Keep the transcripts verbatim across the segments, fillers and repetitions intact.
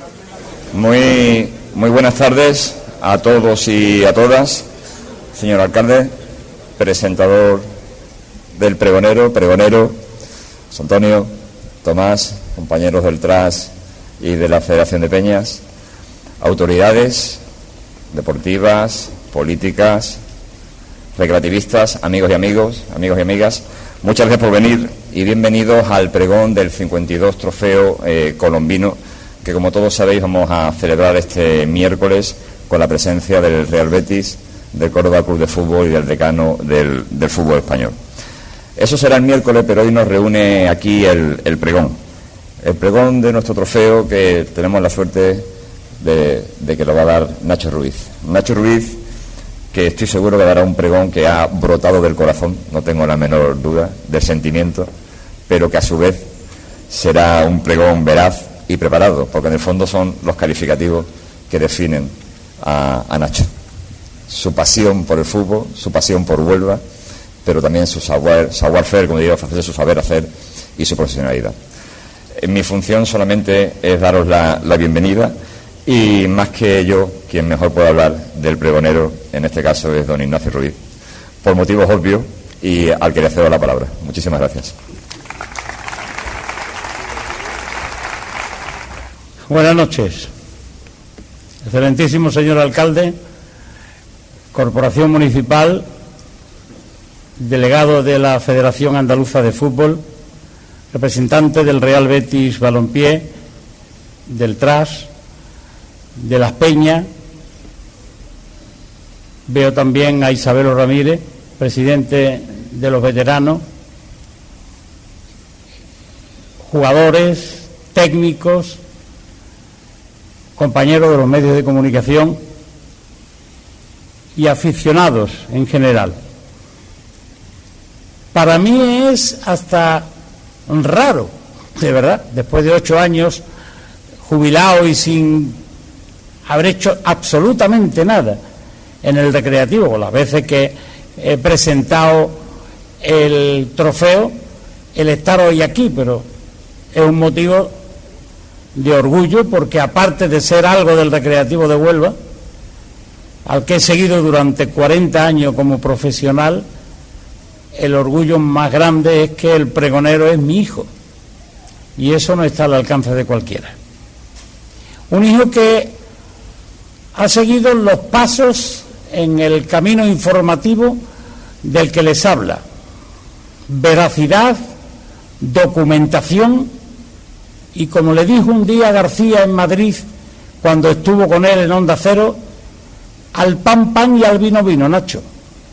Muy, muy buenas tardes a todos y a todas, señor alcalde, presentador del pregonero, pregonero, José Antonio, Tomás, compañeros del T R A S y de la Federación de Peñas, autoridades deportivas, políticas, recreativistas, amigos y amigos, amigos y amigas, muchas gracias por venir y bienvenidos al pregón del cincuenta y dos Trofeo eh, Colombino, que como todos sabéis vamos a celebrar este miércoles con la presencia del Real Betis, del Córdoba Club de Fútbol y del decano del, del fútbol español. Eso será el miércoles, pero hoy nos reúne aquí el, el pregón. El pregón de nuestro trofeo, que tenemos la suerte de, de que lo va a dar Nacho Ruiz. Nacho Ruiz, que estoy seguro que dará un pregón que ha brotado del corazón, no tengo la menor duda, del sentimiento, pero que a su vez será un pregón veraz y preparado, porque en el fondo son los calificativos que definen a, a Nacho. Su pasión por el fútbol, su pasión por Huelva, pero también su savoir, savoir faire, como diría los franceses, su saber hacer y su profesionalidad. En mi función solamente es daros la, la bienvenida, y más que yo, quien mejor puede hablar del pregonero, en este caso es don Ignacio Ruiz, por motivos obvios, y al que le cedo la palabra. Muchísimas gracias. Buenas noches. Excelentísimo señor alcalde, Corporación Municipal, delegado de la Federación Andaluza de Fútbol, representante del Real Betis Balompié, del T R A S, de Las Peñas. Veo también a Isabelo Ramírez, presidente de los veteranos, jugadores, técnicos, compañeros de los medios de comunicación y aficionados en general. Para mí es hasta raro, de verdad, después de ocho años jubilado y sin haber hecho absolutamente nada en el recreativo, las veces que he presentado el trofeo, el estar hoy aquí, pero es un motivo de orgullo, porque aparte de ser algo del recreativo de Huelva, al que he seguido durante cuarenta años como profesional, el orgullo más grande es que el pregonero es mi hijo, y eso no está al alcance de cualquiera. Un hijo que ha seguido los pasos en el camino informativo del que les habla: veracidad, documentación, y como le dijo un día García en Madrid cuando estuvo con él en Onda Cero, al pan pan y al vino vino, Nacho.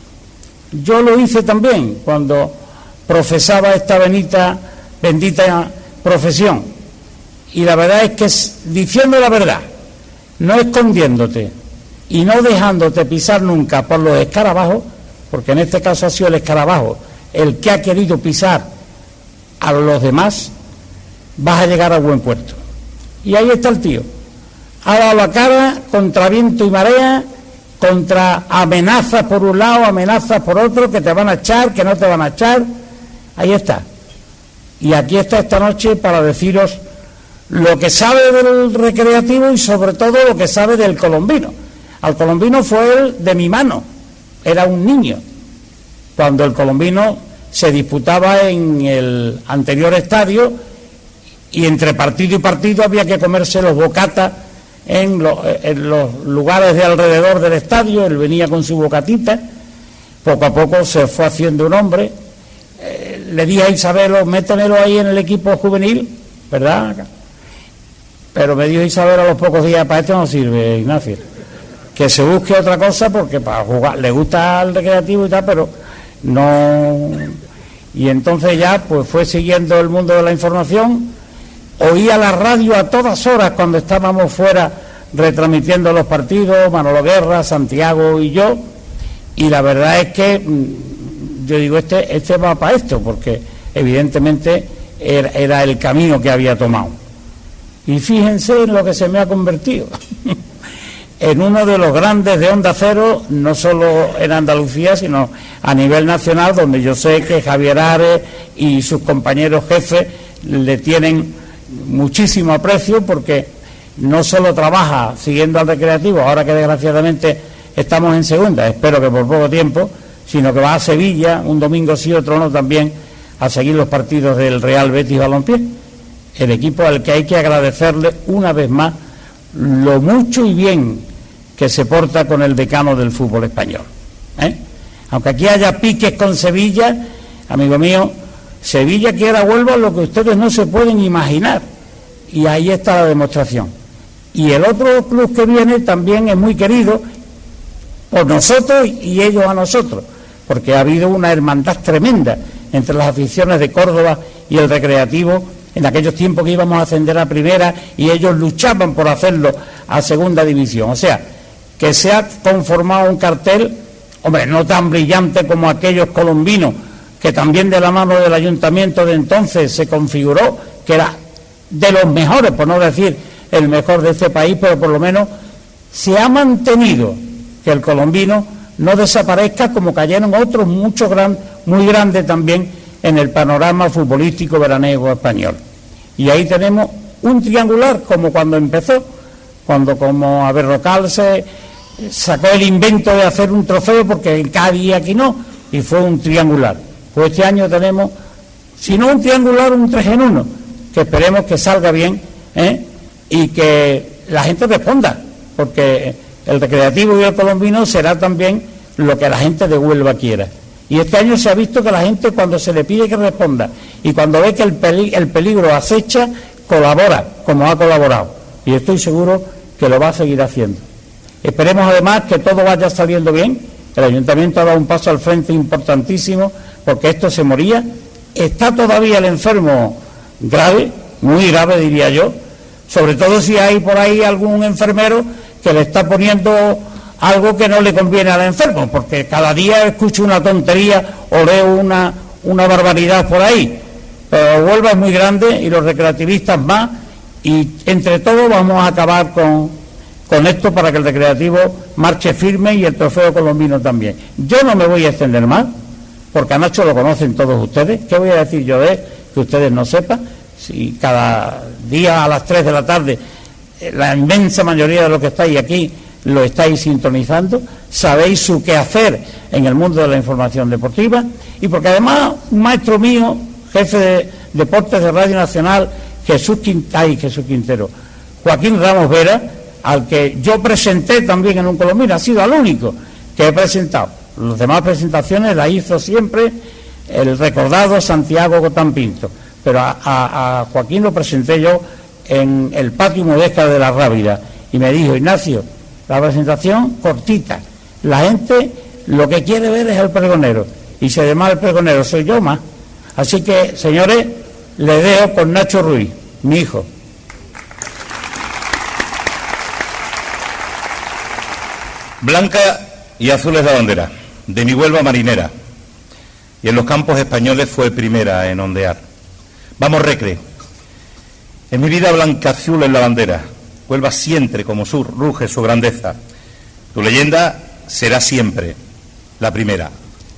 Yo lo hice también cuando profesaba esta bendita, bendita profesión, y la verdad es que diciendo la verdad, no escondiéndote y no dejándote pisar nunca por los escarabajos, porque en este caso ha sido el escarabajo el que ha querido pisar a los demás, vas a llegar a buen puerto. Y ahí está el tío, ha dado la cara contra viento y marea, contra amenazas por un lado, amenazas por otro, que te van a echar, que no te van a echar. Ahí está. Y aquí está esta noche para deciros lo que sabe del recreativo y sobre todo lo que sabe del colombino. Al colombino fue él de mi mano, era un niño cuando el colombino se disputaba en el anterior estadio, y entre partido y partido había que comerse los bocatas en los, en los lugares de alrededor del estadio. Él venía con su bocatita, poco a poco se fue haciendo un hombre. Eh, le dije a Isabelo, métemelo ahí en el equipo juvenil, ¿verdad? Pero me dijo Isabel a los pocos días: para esto no sirve, Ignacio, que se busque otra cosa, porque para jugar le gusta el recreativo y tal, pero no. Y entonces ya pues fue siguiendo el mundo de la información, oía la radio a todas horas cuando estábamos fuera retransmitiendo los partidos, Manolo Guerra, Santiago y yo, y la verdad es que yo digo, este, este va para esto, porque evidentemente era, era el camino que había tomado. Y fíjense en lo que se me ha convertido, en uno de los grandes de Onda Cero, no solo en Andalucía, sino a nivel nacional, donde yo sé que Javier Ares y sus compañeros jefes le tienen muchísimo aprecio, porque no solo trabaja siguiendo al Recreativo, ahora que desgraciadamente estamos en segunda, espero que por poco tiempo, sino que va a Sevilla, un domingo sí, otro no, también a seguir los partidos del Real Betis Balompié, el equipo al que hay que agradecerle una vez más lo mucho y bien que se porta con el decano del fútbol español, ¿eh? Aunque aquí haya piques con Sevilla, amigo mío, Sevilla quiere a Huelva lo que ustedes no se pueden imaginar, y ahí está la demostración. Y el otro club que viene también es muy querido por nosotros y ellos a nosotros, porque ha habido una hermandad tremenda entre las aficiones de Córdoba y el Recreativo en aquellos tiempos que íbamos a ascender a primera y ellos luchaban por hacerlo a segunda división. O sea, que se ha conformado un cartel, hombre, no tan brillante como aquellos colombinos, que también de la mano del ayuntamiento de entonces se configuró que era de los mejores, por no decir el mejor de este país, pero por lo menos se ha mantenido que el colombino no desaparezca como cayeron otros muchos gran, muy grandes también en el panorama futbolístico veraniego español. Y ahí tenemos un triangular como cuando empezó, cuando como Aberrocal se sacó el invento de hacer un trofeo porque en Cádiz y aquí no, y fue un triangular. Pues este año tenemos, si no un triangular, un tres en uno, que esperemos que salga bien, ¿eh? Y que la gente responda, porque el Recreativo y el colombino será también lo que la gente de Huelva quiera. Y este año se ha visto que la gente, cuando se le pide que responda y cuando ve que el, peli el peligro acecha, colabora, como ha colaborado. Y estoy seguro que lo va a seguir haciendo. Esperemos además que todo vaya saliendo bien. El ayuntamiento ha dado un paso al frente importantísimo, porque esto se moría. Está todavía el enfermo grave, muy grave diría yo, sobre todo si hay por ahí algún enfermero que le está poniendo algo que no le conviene al enfermo, porque cada día escucho una tontería o leo una, una barbaridad por ahí. Pero Huelva es muy grande y los recreativistas más, y entre todos vamos a acabar con, con esto para que el Recreativo marche firme y el trofeo colombino también. Yo no me voy a extender más, porque a Nacho lo conocen todos ustedes. ¿Qué voy a decir yo de él que ustedes no sepan? Si cada día a las tres de la tarde la inmensa mayoría de los que estáis aquí lo estáis sintonizando, sabéis su quehacer en el mundo de la información deportiva, y porque además un maestro mío, jefe de deportes de Radio Nacional, Jesús Quintero, Jesús Quintero, Joaquín Ramos Vera, al que yo presenté también en un colombino, ha sido el único que he presentado. Las demás presentaciones las hizo siempre el recordado Santiago Cotán Pinto, pero a, a, a Joaquín lo presenté yo en el patio Mudéjar de la Rábida, y me dijo: Ignacio, la presentación cortita, la gente lo que quiere ver es el pregonero, y si además el pregonero soy yo más. Así que, señores, le dejo con Nacho Ruiz, mi hijo. Blanca y azul es la bandera de mi Huelva marinera, y en los campos españoles fue primera en ondear. Vamos, Recre. En mi vida blanca azul es la bandera. Huelva siempre como sur ruge su grandeza. Tu leyenda será siempre la primera.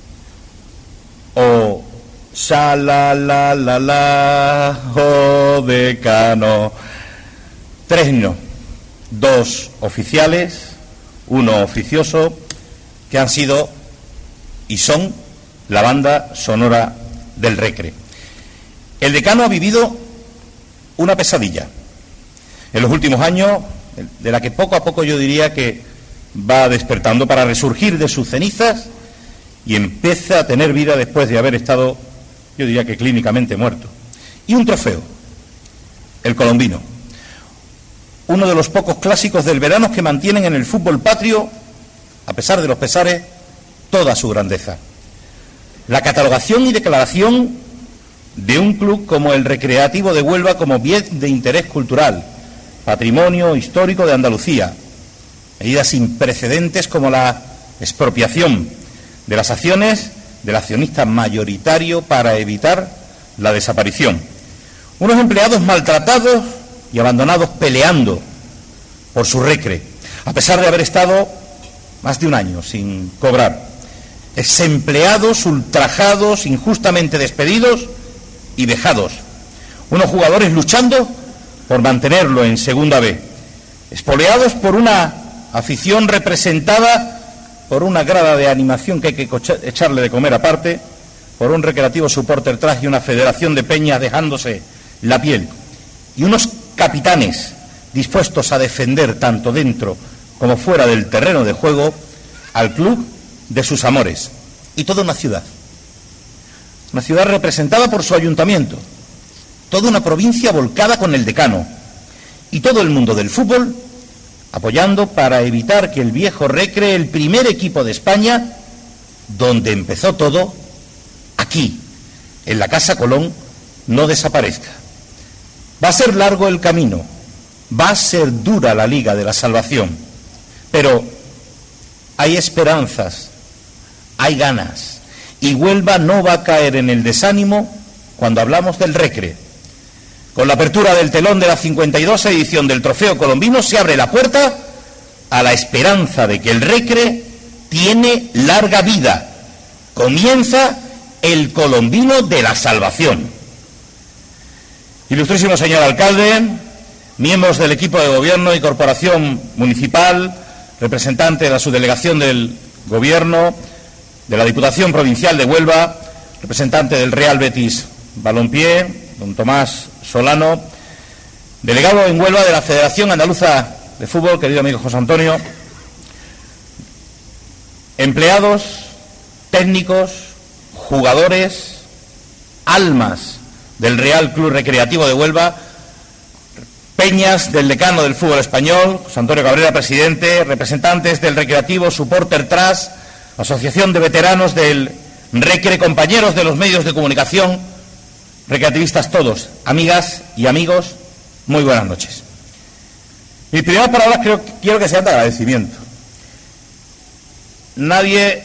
Oh, sha la la la la, oh decano. Tres himnos, dos oficiales, uno oficioso, que han sido y son la banda sonora del Recre. El decano ha vivido una pesadilla en los últimos años, de la que poco a poco yo diría que va despertando para resurgir de sus cenizas y empieza a tener vida después de haber estado, yo diría que clínicamente muerto. Y un trofeo, el colombino, uno de los pocos clásicos del verano que mantienen en el fútbol patrio, a pesar de los pesares, toda su grandeza. La catalogación y declaración de un club como el Recreativo de Huelva como bien de interés cultural, patrimonio histórico de Andalucía, medidas sin precedentes como la expropiación de las acciones del accionista mayoritario para evitar la desaparición, unos empleados maltratados y abandonados peleando por su Recre, a pesar de haber estado más de un año sin cobrar, exempleados, ultrajados, injustamente despedidos y vejados, unos jugadores luchando por mantenerlo en segunda B, espoleados por una afición representada por una grada de animación que hay que echarle de comer aparte, por un recreativo supporter trash y una federación de peñas dejándose la piel, y unos capitanes dispuestos a defender tanto dentro como fuera del terreno de juego al club de sus amores, y toda una ciudad, una ciudad representada por su ayuntamiento, toda una provincia volcada con el decano, y todo el mundo del fútbol apoyando para evitar que el viejo Recre, el primer equipo de España, donde empezó todo, aquí, en la Casa Colón, no desaparezca. Va a ser largo el camino, va a ser dura la liga de la salvación, pero hay esperanzas, hay ganas, y Huelva no va a caer en el desánimo cuando hablamos del Recre. Con la apertura del telón de la cincuenta y dos edición del Trofeo Colombino se abre la puerta a la esperanza de que el Recre tiene larga vida. Comienza el Colombino de la salvación. Ilustrísimo señor alcalde, miembros del equipo de gobierno y corporación municipal, representante de la subdelegación del gobierno, de la Diputación Provincial de Huelva, representante del Real Betis Balompié, don Tomás Solano, delegado en Huelva de la Federación Andaluza de Fútbol, querido amigo José Antonio, empleados, técnicos, jugadores, almas del Real Club Recreativo de Huelva, peñas del decano del fútbol español, José Antonio Cabrera, presidente, representantes del Recreativo, Supporter Tras, Asociación de Veteranos del Recre, compañeros de los medios de comunicación, recreativistas todos, amigas y amigos, muy buenas noches. Mis primeras palabras creo, quiero que sean de agradecimiento. Nadie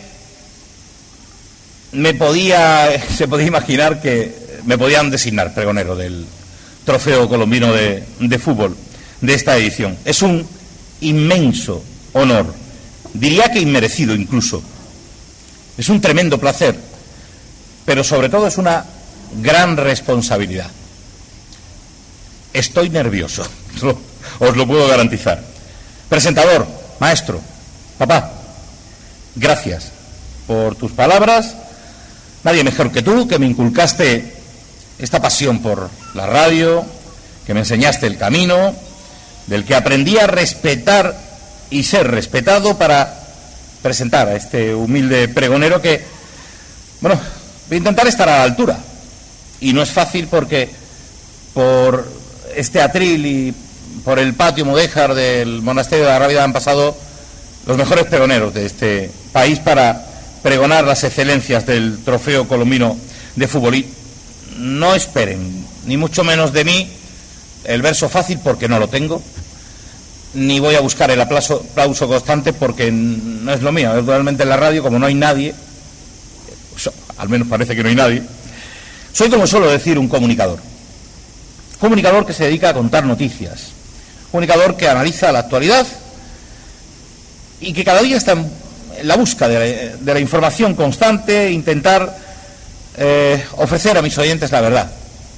me podía, se podía imaginar que me podían designar pregonero del Trofeo Colombino de, de Fútbol de esta edición. Es un inmenso honor, diría que inmerecido incluso. Es un tremendo placer, pero sobre todo es una gran responsabilidad. Estoy nervioso, os lo puedo garantizar. Presentador, maestro, papá, gracias por tus palabras. Nadie mejor que tú, que me inculcaste esta pasión por la radio, que me enseñaste el camino, del que aprendí a respetar y ser respetado para presentar a este humilde pregonero que, bueno, voy a intentar estar a la altura. Y no es fácil porque por este atril y por el patio mudéjar del monasterio de la Rábida han pasado los mejores pregoneros de este país para pregonar las excelencias del Trofeo Colombino de Fútbol. Y no esperen, ni mucho menos de mí, el verso fácil porque no lo tengo, ni voy a buscar el aplauso, aplauso constante porque no es lo mío. Realmente en la radio, como no hay nadie, pues, al menos parece que no hay nadie, soy, como suelo decir, un comunicador. Comunicador que se dedica a contar noticias. Comunicador que analiza la actualidad y que cada día está en la búsqueda de la, de la información constante, intentar eh, ofrecer a mis oyentes la verdad.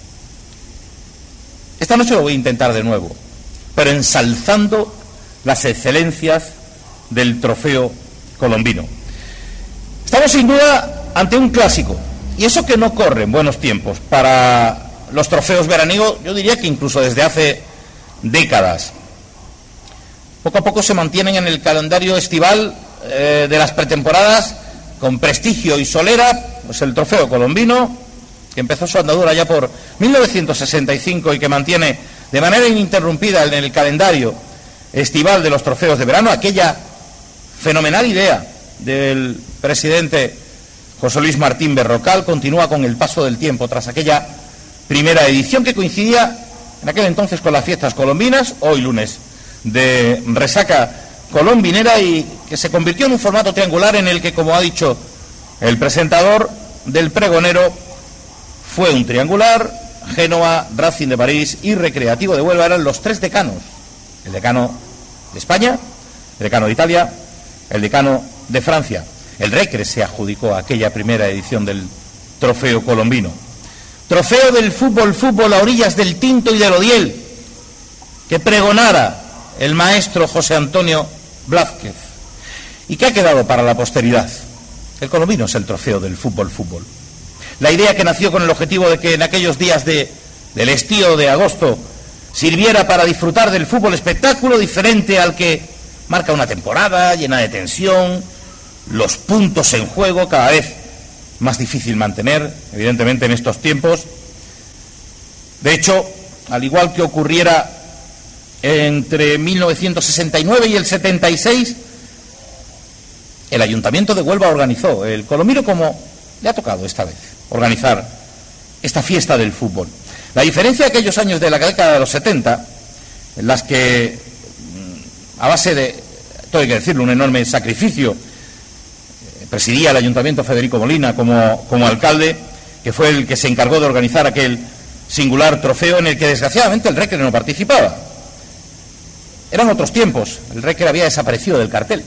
Esta noche lo voy a intentar de nuevo, pero ensalzando las excelencias del Trofeo Colombino. Estamos sin duda ante un clásico. Y eso que no corre en buenos tiempos para los trofeos veraniegos, yo diría que incluso desde hace décadas. Poco a poco se mantienen en el calendario estival eh, de las pretemporadas con prestigio y solera, pues el Trofeo Colombino, que empezó su andadura ya por mil novecientos sesenta y cinco y que mantiene de manera ininterrumpida en el calendario estival de los trofeos de verano aquella fenomenal idea del presidente José Luis Martín Berrocal. Continúa con el paso del tiempo tras aquella primera edición que coincidía en aquel entonces con las fiestas colombinas, hoy lunes de resaca colombinera, y que se convirtió en un formato triangular en el que, como ha dicho el presentador del pregonero, fue un triangular. Génova, Racing de París y Recreativo de Huelva eran los tres decanos: el decano de España, el decano de Italia, el decano de Francia. El Recre se adjudicó aquella primera edición del Trofeo Colombino. Trofeo del fútbol, fútbol a orillas del Tinto y del Odiel, que pregonara el maestro José Antonio Blázquez, y que ha quedado para la posteridad. El colombino es el trofeo del fútbol fútbol. La idea que nació con el objetivo de que en aquellos días de, del estío de agosto sirviera para disfrutar del fútbol espectáculo diferente al que marca una temporada llena de tensión, los puntos en juego cada vez más difícil mantener, evidentemente en estos tiempos. De hecho, al igual que ocurriera entre mil novecientos sesenta y nueve y el setenta y seis, el Ayuntamiento de Huelva organizó el Colombino, como le ha tocado esta vez, organizar esta fiesta del fútbol. La diferencia de aquellos años de la década de los setenta, en las que, a base de, todo hay que decirlo, un enorme sacrificio, presidía el Ayuntamiento Federico Molina como, como alcalde, que fue el que se encargó de organizar aquel singular trofeo en el que desgraciadamente el Recre no participaba. Eran otros tiempos, el Recre había desaparecido del cartel.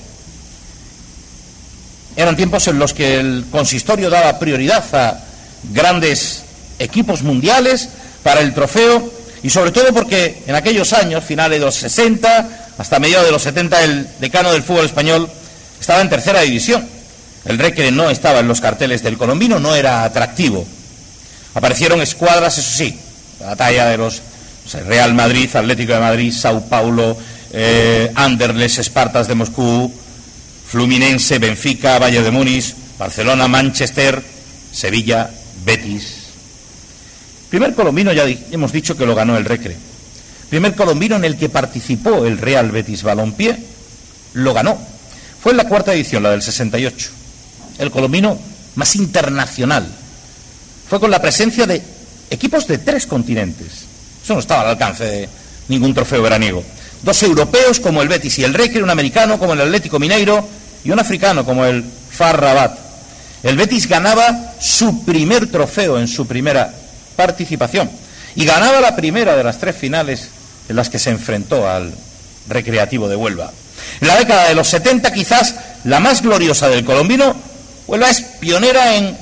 Eran tiempos en los que el consistorio daba prioridad a grandes equipos mundiales para el trofeo, y sobre todo porque en aquellos años, finales de los sesenta hasta mediados de los setenta, el decano del fútbol español estaba en tercera división. El Recre no estaba en los carteles del colombino, no era atractivo. Aparecieron escuadras, eso sí, la talla de los o sea, Real Madrid, Atlético de Madrid, Sao Paulo, eh, Anderlecht, Espartas de Moscú, Fluminense, Benfica, Bayern de Múnich, Barcelona, Manchester, Sevilla, Betis. Primer colombino, ya hemos dicho que lo ganó el Recre. Primer colombino en el que participó el Real Betis Balompié, lo ganó. Fue en la cuarta edición, la del sesenta y ocho. El colombino más internacional. Fue con la presencia de equipos de tres continentes. Eso no estaba al alcance de ningún trofeo veraniego. Dos europeos como el Betis y el Recre, un americano como el Atlético Mineiro y un africano como el F A R Rabat. El Betis ganaba su primer trofeo en su primera participación y ganaba la primera de las tres finales en las que se enfrentó al Recreativo de Huelva. En la década de los setenta, quizás la más gloriosa del colombino, Huelva es pionera en,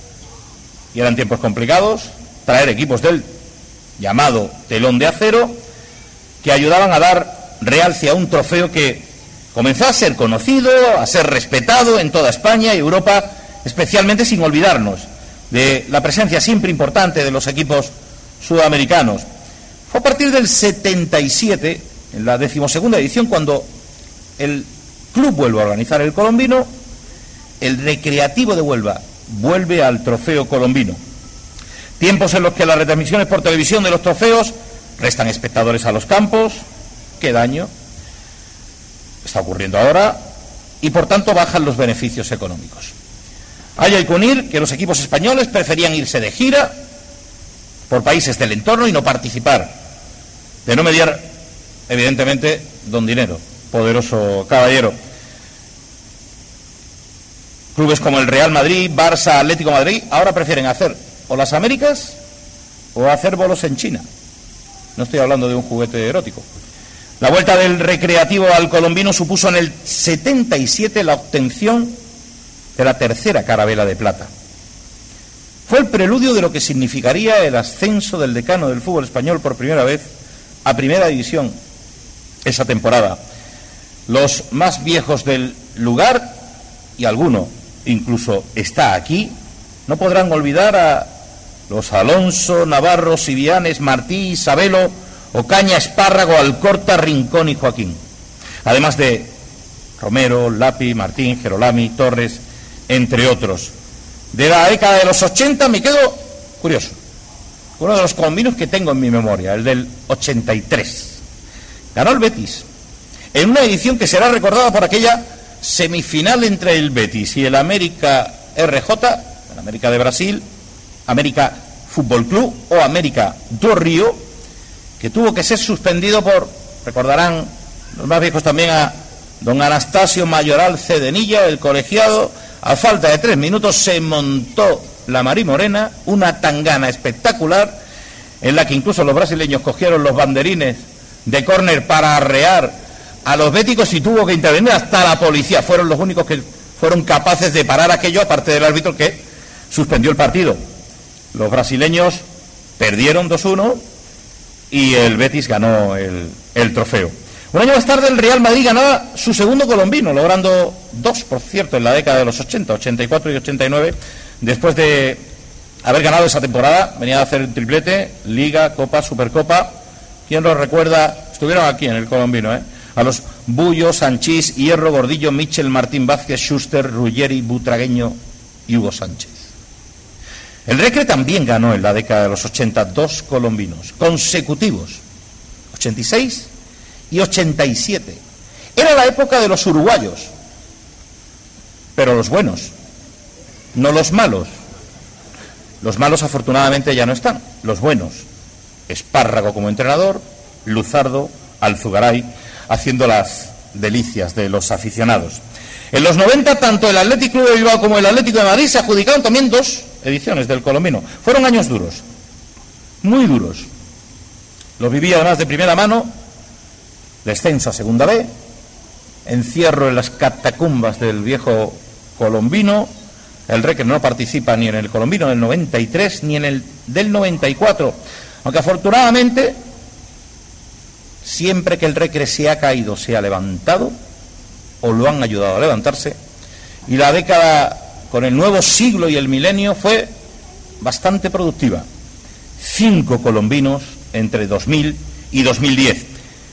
y eran tiempos complicados, traer equipos del llamado telón de acero que ayudaban a dar realce a un trofeo que comenzó a ser conocido, a ser respetado en toda España y Europa, especialmente sin olvidarnos de la presencia siempre importante de los equipos sudamericanos. Fue a partir del setenta y siete, en la decimosegunda edición, cuando el club vuelve a organizar el colombino, el Recreativo de Huelva vuelve al trofeo colombino. Tiempos en los que las retransmisiones por televisión de los trofeos restan espectadores a los campos, qué daño está ocurriendo ahora, y por tanto bajan los beneficios económicos. Hay que unir que los equipos españoles preferían irse de gira por países del entorno y no participar, de no mediar, evidentemente, don Dinero, poderoso caballero. Clubes como el Real Madrid, Barça, Atlético de Madrid, ahora prefieren hacer o las Américas o hacer bolos en China. No estoy hablando de un juguete erótico. La vuelta del Recreativo al colombino supuso en el setenta y siete la obtención de la tercera carabela de plata. Fue el preludio de lo que significaría el ascenso del decano del fútbol español por primera vez a primera división esa temporada. Los más viejos del lugar, y alguno incluso está aquí, no podrán olvidar a los Alonso, Navarro, Sivianes, Martí, Isabelo, Ocaña, Espárrago, Alcorta, Rincón y Joaquín. Además de Romero, Lapi, Martín, Gerolami, Torres, entre otros. De la década de los ochenta me quedo curioso. Uno de los colombinos que tengo en mi memoria, el del ochenta y tres. Ganó el Betis, en una edición que será recordada por aquella semifinal entre el Betis y el América R J, el América de Brasil, América Fútbol Club o América do Río, que tuvo que ser suspendido por, recordarán los más viejos también, a don Anastasio Mayoral Cedenilla, el colegiado. A falta de tres minutos se montó la Marimorena, una tangana espectacular, en la que incluso los brasileños cogieron los banderines de córner para arrear a los béticos y tuvo que intervenir hasta la policía. Fueron los únicos que fueron capaces de parar aquello, aparte del árbitro que suspendió el partido. Los brasileños perdieron dos uno y el Betis ganó el, el trofeo. Un año más tarde el Real Madrid ganaba su segundo colombino, logrando dos, por cierto, en la década de los ochenta, ochenta y cuatro y ochenta y nueve, después de haber ganado esa temporada. Venía a hacer un triplete, Liga, Copa, Supercopa. ¿Quién lo recuerda? Estuvieron aquí en el colombino, ¿eh? A los Bullo, Sanchís, Hierro, Gordillo, Michel, Martín Vázquez, Schuster, Ruggeri, Butragueño y Hugo Sánchez. El Recre también ganó en la década de los ochenta dos colombinos consecutivos, ochenta y seis y ochenta y siete. Era la época de los uruguayos, pero los buenos, no los malos. Los malos afortunadamente ya no están, los buenos. Espárrago como entrenador, Luzardo, Alzugaray, haciendo las delicias de los aficionados. En los noventa, tanto el Athletic Club de Bilbao como el Atlético de Madrid se adjudicaron también dos ediciones del colombino. Fueron años duros, muy duros. Los viví además de primera mano, descenso a Segunda B, encierro en las catacumbas del viejo colombino. El Recre no participa ni en el colombino del noventa y tres ni en el del noventa y cuatro, aunque afortunadamente siempre que el Recre se ha caído, se ha levantado o lo han ayudado a levantarse, y la década con el nuevo siglo y el milenio fue bastante productiva. Cinco colombinos entre dos mil y dos mil diez.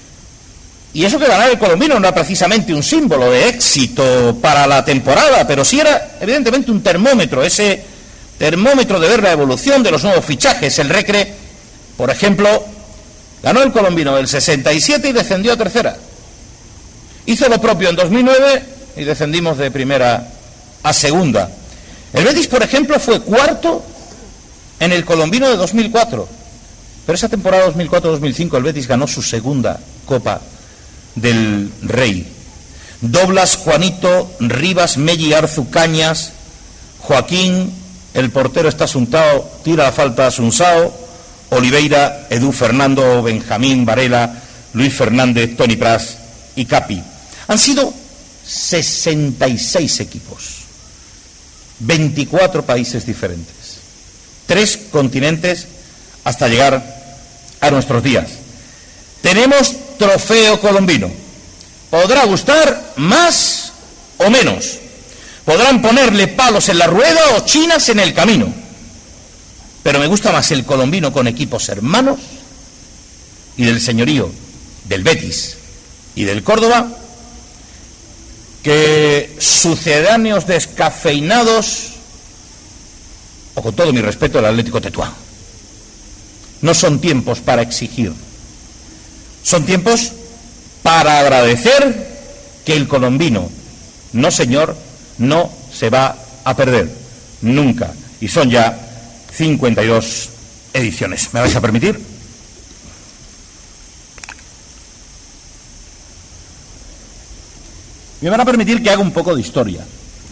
Y eso que ganar el colombino no era precisamente un símbolo de éxito para la temporada, pero sí era evidentemente un termómetro, ese termómetro de ver la evolución de los nuevos fichajes. El Recre, por ejemplo, ganó el colombino del sesenta y siete y descendió a tercera. Hizo lo propio en dos mil nueve y descendimos de primera a segunda. El Betis, por ejemplo, fue cuarto en el colombino de dos mil cuatro. Pero esa temporada dos mil cuatro dos mil cinco el Betis ganó su segunda Copa del Rey. Doblas, Juanito, Rivas, Melli, Arzu, Cañas, Joaquín, el portero está asuntado, tira la falta a Asunsao, Oliveira, Edu, Fernando, Benjamín, Varela, Luis Fernández, Toni Pras y Capi. Han sido sesenta y seis equipos, veinticuatro países diferentes, tres continentes hasta llegar a nuestros días. Tenemos trofeo colombino. Podrá gustar más o menos. Podrán ponerle palos en la rueda o chinas en el camino. Pero me gusta más el colombino con equipos hermanos y del señorío del Betis y del Córdoba que sucedáneos descafeinados o, con todo mi respeto, el Atlético Tetuán. No son tiempos para exigir. Son tiempos para agradecer que el colombino, no señor, no se va a perder nunca. Y son ya cincuenta y dos ediciones. ¿Me vais a permitir? Me van a permitir que haga un poco de historia.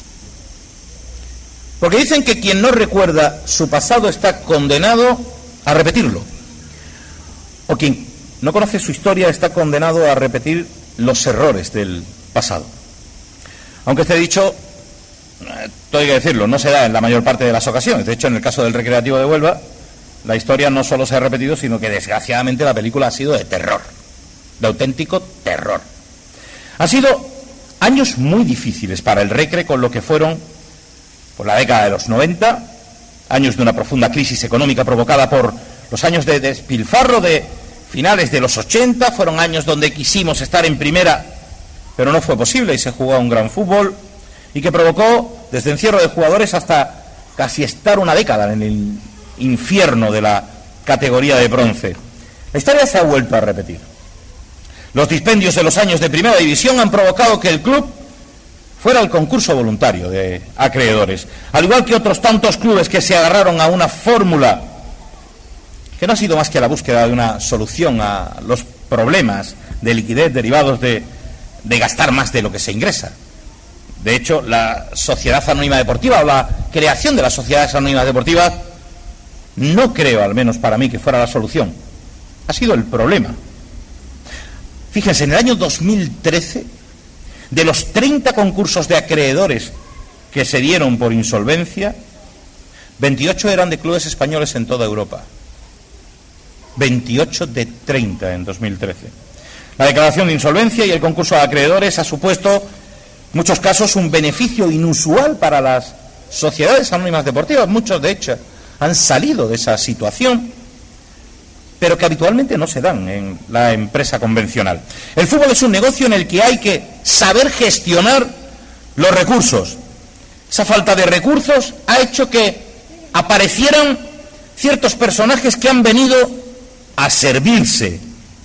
Porque dicen que quien no recuerda su pasado está condenado a repetirlo. O quien no conoce su historia está condenado a repetir los errores del pasado. Aunque este dicho, todo hay que decirlo, no se da en la mayor parte de las ocasiones. De hecho, en el caso del Recreativo de Huelva, la historia no solo se ha repetido, sino que desgraciadamente la película ha sido de terror, de auténtico terror. Han sido años muy difíciles para el Recre, con lo que fueron, por la década de los noventa, años de una profunda crisis económica provocada por los años de despilfarro de finales de los ochenta, fueron años donde quisimos estar en primera, pero no fue posible y se jugó a un gran fútbol, y que provocó desde encierro de jugadores hasta casi estar una década en el infierno de la categoría de bronce. La historia se ha vuelto a repetir. Los dispendios de los años de primera división han provocado que el club fuera el concurso voluntario de acreedores, al igual que otros tantos clubes que se agarraron a una fórmula que no ha sido más que la búsqueda de una solución a los problemas de liquidez derivados de, de gastar más de lo que se ingresa. De hecho, la Sociedad Anónima Deportiva o la creación de las sociedades anónimas deportivas, no creo, al menos para mí, que fuera la solución. Ha sido el problema. Fíjense, en el año dos mil trece, de los treinta concursos de acreedores que se dieron por insolvencia, veintiocho eran de clubes españoles en toda Europa. veintiocho de treinta en dos mil trece. La declaración de insolvencia y el concurso de acreedores ha supuesto, en muchos casos, un beneficio inusual para las sociedades anónimas deportivas. Muchos, de hecho, han salido de esa situación, pero que habitualmente no se dan en la empresa convencional. El fútbol es un negocio en el que hay que saber gestionar los recursos. Esa falta de recursos ha hecho que aparecieran ciertos personajes que han venido a servirse.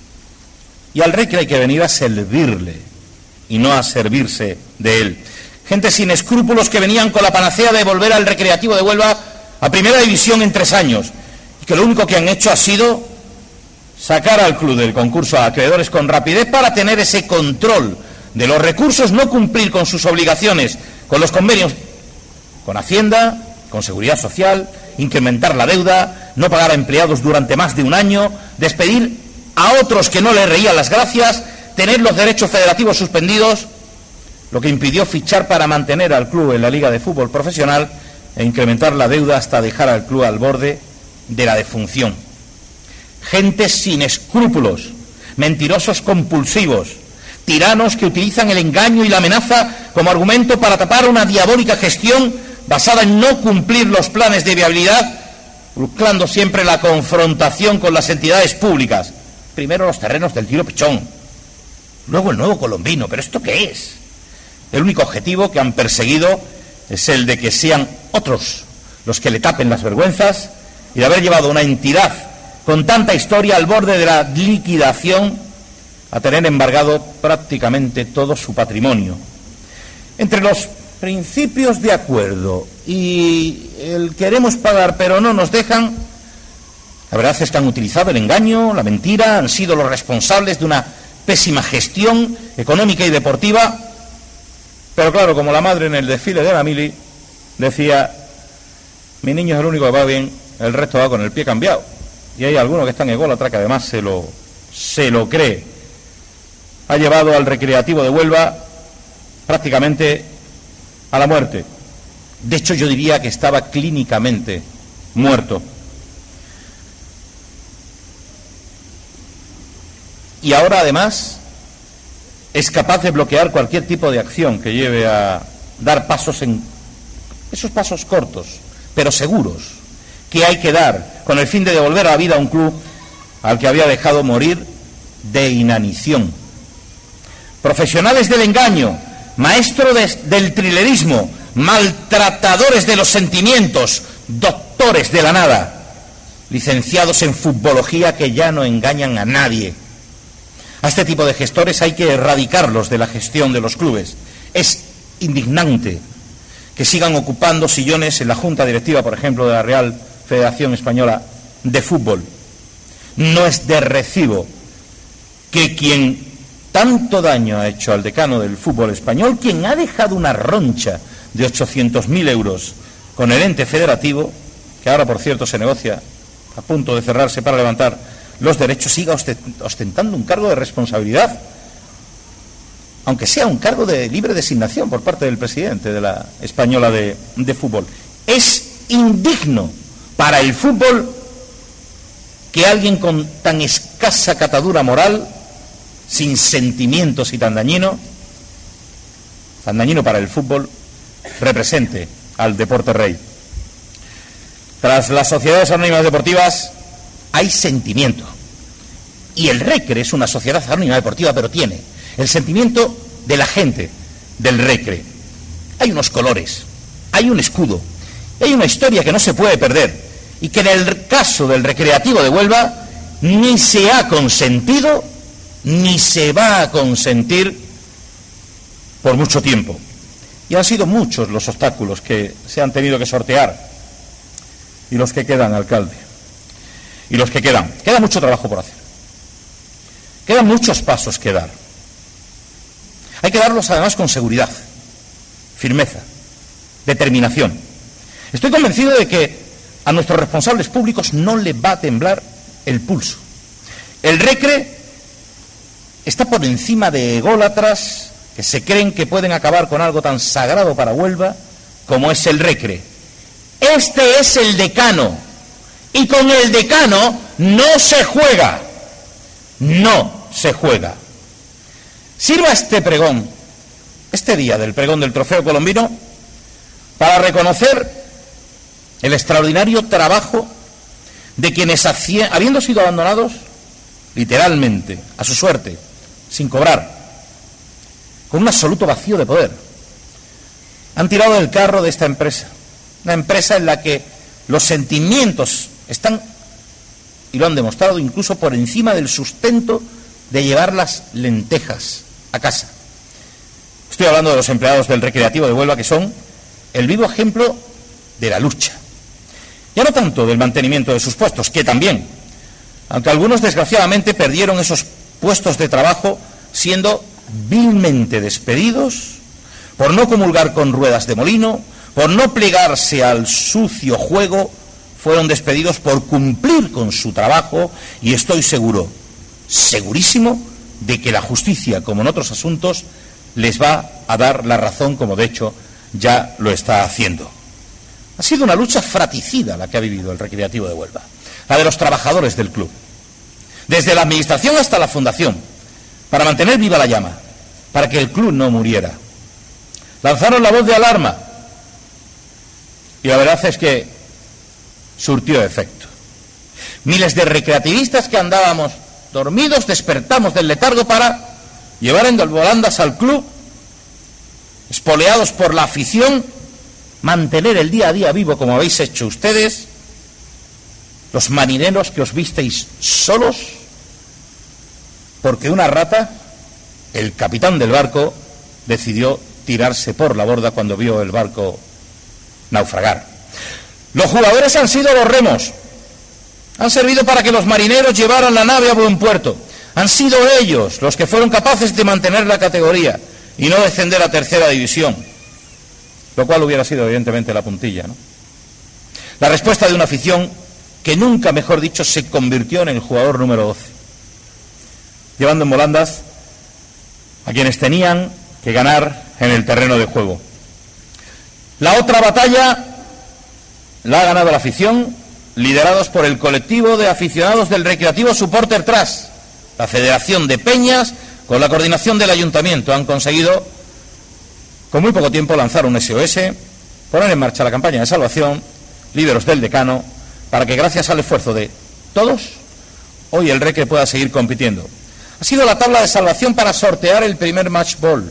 Y al Recre hay que venir a servirle y no a servirse de él. Gente sin escrúpulos que venían con la panacea de volver al Recreativo de Huelva a Primera División en tres años. Y que lo único que han hecho ha sido sacar al club del concurso a acreedores con rapidez para tener ese control de los recursos, no cumplir con sus obligaciones, con los convenios con Hacienda, con Seguridad Social, incrementar la deuda, no pagar a empleados durante más de un año, despedir a otros que no le reían las gracias, tener los derechos federativos suspendidos, lo que impidió fichar para mantener al club en la Liga de Fútbol Profesional e incrementar la deuda hasta dejar al club al borde de la defunción. Gente sin escrúpulos, mentirosos compulsivos, tiranos que utilizan el engaño y la amenaza como argumento para tapar una diabólica gestión basada en no cumplir los planes de viabilidad, buscando siempre la confrontación con las entidades públicas. Primero los terrenos del Tiro Pichón, luego el Nuevo Colombino. ¿Pero esto qué es? El único objetivo que han perseguido es el de que sean otros los que le tapen las vergüenzas y de haber llevado una entidad con tanta historia al borde de la liquidación a tener embargado prácticamente todo su patrimonio. Entre los principios de acuerdo y el queremos pagar pero no nos dejan, la verdad es que han utilizado el engaño, la mentira, han sido los responsables de una pésima gestión económica y deportiva. Pero claro, como la madre en el desfile de la mili decía, mi niño es el único que va bien, el resto va con el pie cambiado. Y hay alguno que está en ególatra que además se lo, se lo cree. Ha llevado al Recreativo de Huelva prácticamente a la muerte. De hecho, yo diría que estaba clínicamente muerto. Y ahora, además, es capaz de bloquear cualquier tipo de acción que lleve a dar pasos en esos pasos cortos, pero seguros, que hay que dar con el fin de devolver a la vida a un club al que había dejado morir de inanición. Profesionales del engaño, maestros de, del trilerismo, maltratadores de los sentimientos, doctores de la nada, licenciados en futbología que ya no engañan a nadie. A este tipo de gestores hay que erradicarlos de la gestión de los clubes. Es indignante que sigan ocupando sillones en la Junta Directiva, por ejemplo, de la Real Federación Española de Fútbol. No es de recibo que quien tanto daño ha hecho al decano del fútbol español, quien ha dejado una roncha de ochocientos mil euros con el ente federativo, que ahora, por cierto, se negocia a punto de cerrarse para levantar los derechos, siga ostentando un cargo de responsabilidad, aunque sea un cargo de libre designación por parte del presidente de la Española de, de Fútbol. Es indigno para el fútbol que alguien con tan escasa catadura moral, sin sentimientos y tan dañino, tan dañino para el fútbol, represente al deporte rey. Tras las sociedades anónimas deportivas hay sentimiento. Y el Recre es una sociedad anónima deportiva, pero tiene el sentimiento de la gente del Recre. Hay unos colores, hay un escudo, hay una historia que no se puede perder y que en el caso del Recreativo de Huelva ni se ha consentido ni se va a consentir por mucho tiempo. Y han sido muchos los obstáculos que se han tenido que sortear y los que quedan, alcalde. Y los que quedan. Queda mucho trabajo por hacer. Quedan muchos pasos que dar. Hay que darlos además con seguridad, firmeza, determinación. Estoy convencido de que a nuestros responsables públicos no les va a temblar el pulso. El Recre está por encima de ególatras que se creen que pueden acabar con algo tan sagrado para Huelva como es el Recre. Este es el decano. Y con el decano no se juega, no se juega. Sirva este pregón, este día del pregón del Trofeo Colombino, para reconocer el extraordinario trabajo de quienes, habiendo sido abandonados, literalmente, a su suerte, sin cobrar, con un absoluto vacío de poder, han tirado del carro de esta empresa, una empresa en la que los sentimientos están, y lo han demostrado, incluso por encima del sustento de llevar las lentejas a casa. Estoy hablando de los empleados del Recreativo de Huelva, que son el vivo ejemplo de la lucha. Ya no tanto del mantenimiento de sus puestos, que también, aunque algunos desgraciadamente perdieron esos puestos de trabajo siendo vilmente despedidos por no comulgar con ruedas de molino, por no plegarse al sucio juego, fueron despedidos por cumplir con su trabajo, y estoy seguro, segurísimo, de que la justicia, como en otros asuntos, les va a dar la razón, como de hecho ya lo está haciendo. Ha sido una lucha fratricida la que ha vivido el Recreativo de Huelva, la de los trabajadores del club, desde la administración hasta la fundación, para mantener viva la llama, para que el club no muriera. Lanzaron la voz de alarma y la verdad es que surtió efecto. Miles de recreativistas que andábamos dormidos despertamos del letargo para llevar en volandas al club, espoleados por la afición, mantener el día a día vivo como habéis hecho ustedes, los marineros que os visteis solos, porque una rata, el capitán del barco, decidió tirarse por la borda cuando vio el barco naufragar. Los jugadores han sido los remos, han servido para que los marineros llevaran la nave a buen puerto. Han sido ellos los que fueron capaces de mantener la categoría y no descender a tercera división, lo cual hubiera sido evidentemente la puntilla, ¿no? La respuesta de una afición que nunca, mejor dicho, se convirtió en el jugador número doce, llevando en volandas a quienes tenían que ganar en el terreno de juego. La otra batalla la ha ganado la afición, liderados por el colectivo de aficionados del Recreativo Supporter Trust. La Federación de Peñas, con la coordinación del Ayuntamiento, han conseguido, con muy poco tiempo, lanzar un S O S, poner en marcha la campaña de salvación, líderos del decano, para que gracias al esfuerzo de todos, hoy el Recre pueda seguir compitiendo. Ha sido la tabla de salvación para sortear el primer match ball.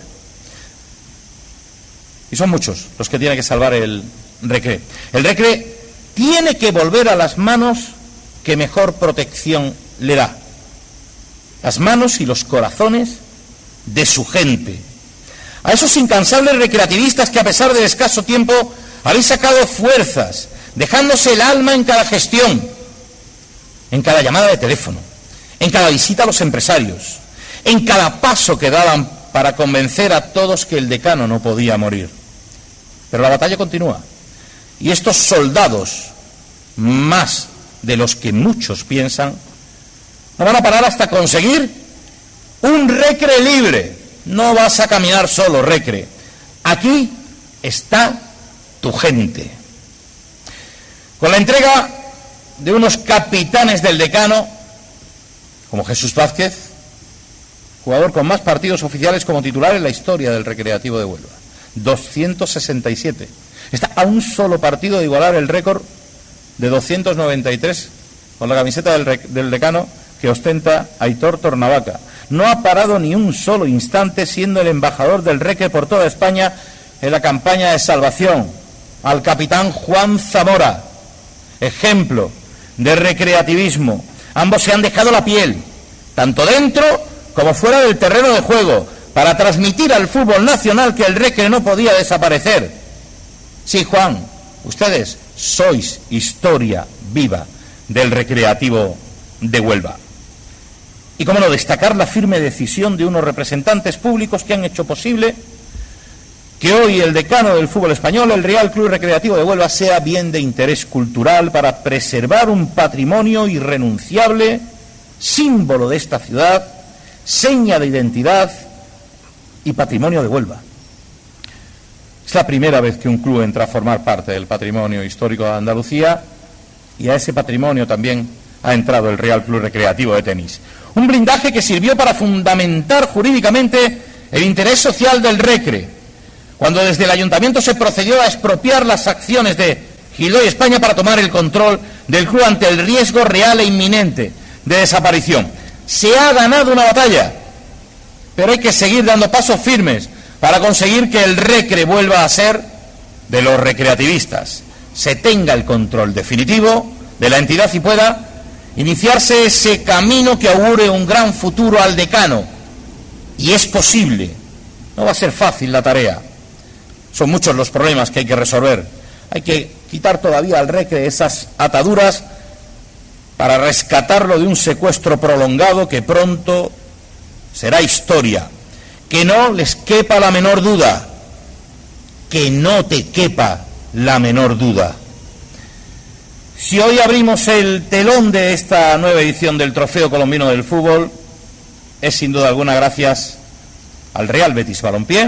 Y son muchos los que tiene que salvar el Recre. El Recre tiene que volver a las manos que mejor protección le da. Las manos y los corazones de su gente. A esos incansables recreativistas que a pesar del escaso tiempo habéis sacado fuerzas, dejándose el alma en cada gestión, en cada llamada de teléfono, en cada visita a los empresarios, en cada paso que daban para convencer a todos que el decano no podía morir. Pero la batalla continúa. Y estos soldados, más de los que muchos piensan, no van a parar hasta conseguir un Recre libre. No vas a caminar solo, Recre. Aquí está tu gente. Con la entrega de unos capitanes del decano, como Jesús Vázquez, jugador con más partidos oficiales como titular en la historia del Recreativo de Huelva, doscientos sesenta y siete. Está a un solo partido de igualar el récord de doscientos noventa y tres con la camiseta del, del decano que ostenta Aitor Tornavaca. No ha parado ni un solo instante, siendo el embajador del Recre por toda España en la campaña de salvación. Al capitán Juan Zamora, ejemplo de recreativismo. Ambos se han dejado la piel, tanto dentro como fuera del terreno de juego, para transmitir al fútbol nacional que el Recre no podía desaparecer. Sí, Juan, ustedes sois historia viva del Recreativo de Huelva. Y cómo no destacar la firme decisión de unos representantes públicos que han hecho posible que hoy el decano del fútbol español, el Real Club Recreativo de Huelva, sea bien de interés cultural para preservar un patrimonio irrenunciable, símbolo de esta ciudad, seña de identidad y patrimonio de Huelva. Es la primera vez que un club entra a formar parte del patrimonio histórico de Andalucía, y a ese patrimonio también ha entrado el Real Club Recreativo de Tenis. Un blindaje que sirvió para fundamentar jurídicamente el interés social del Recre, cuando desde el Ayuntamiento se procedió a expropiar las acciones de Gildoy España para tomar el control del club ante el riesgo real e inminente de desaparición. Se ha ganado una batalla, pero hay que seguir dando pasos firmes para conseguir que el Recre vuelva a ser de los recreativistas, se tenga el control definitivo de la entidad y pueda iniciarse ese camino que augure un gran futuro al decano. Y es posible, no va a ser fácil la tarea, son muchos los problemas que hay que resolver, hay que quitar todavía al Recre esas ataduras para rescatarlo de un secuestro prolongado que pronto será historia. Que no les quepa la menor duda, que no te quepa la menor duda. Si hoy abrimos el telón de esta nueva edición del Trofeo Colombino del Fútbol, es sin duda alguna gracias al Real Betis Balompié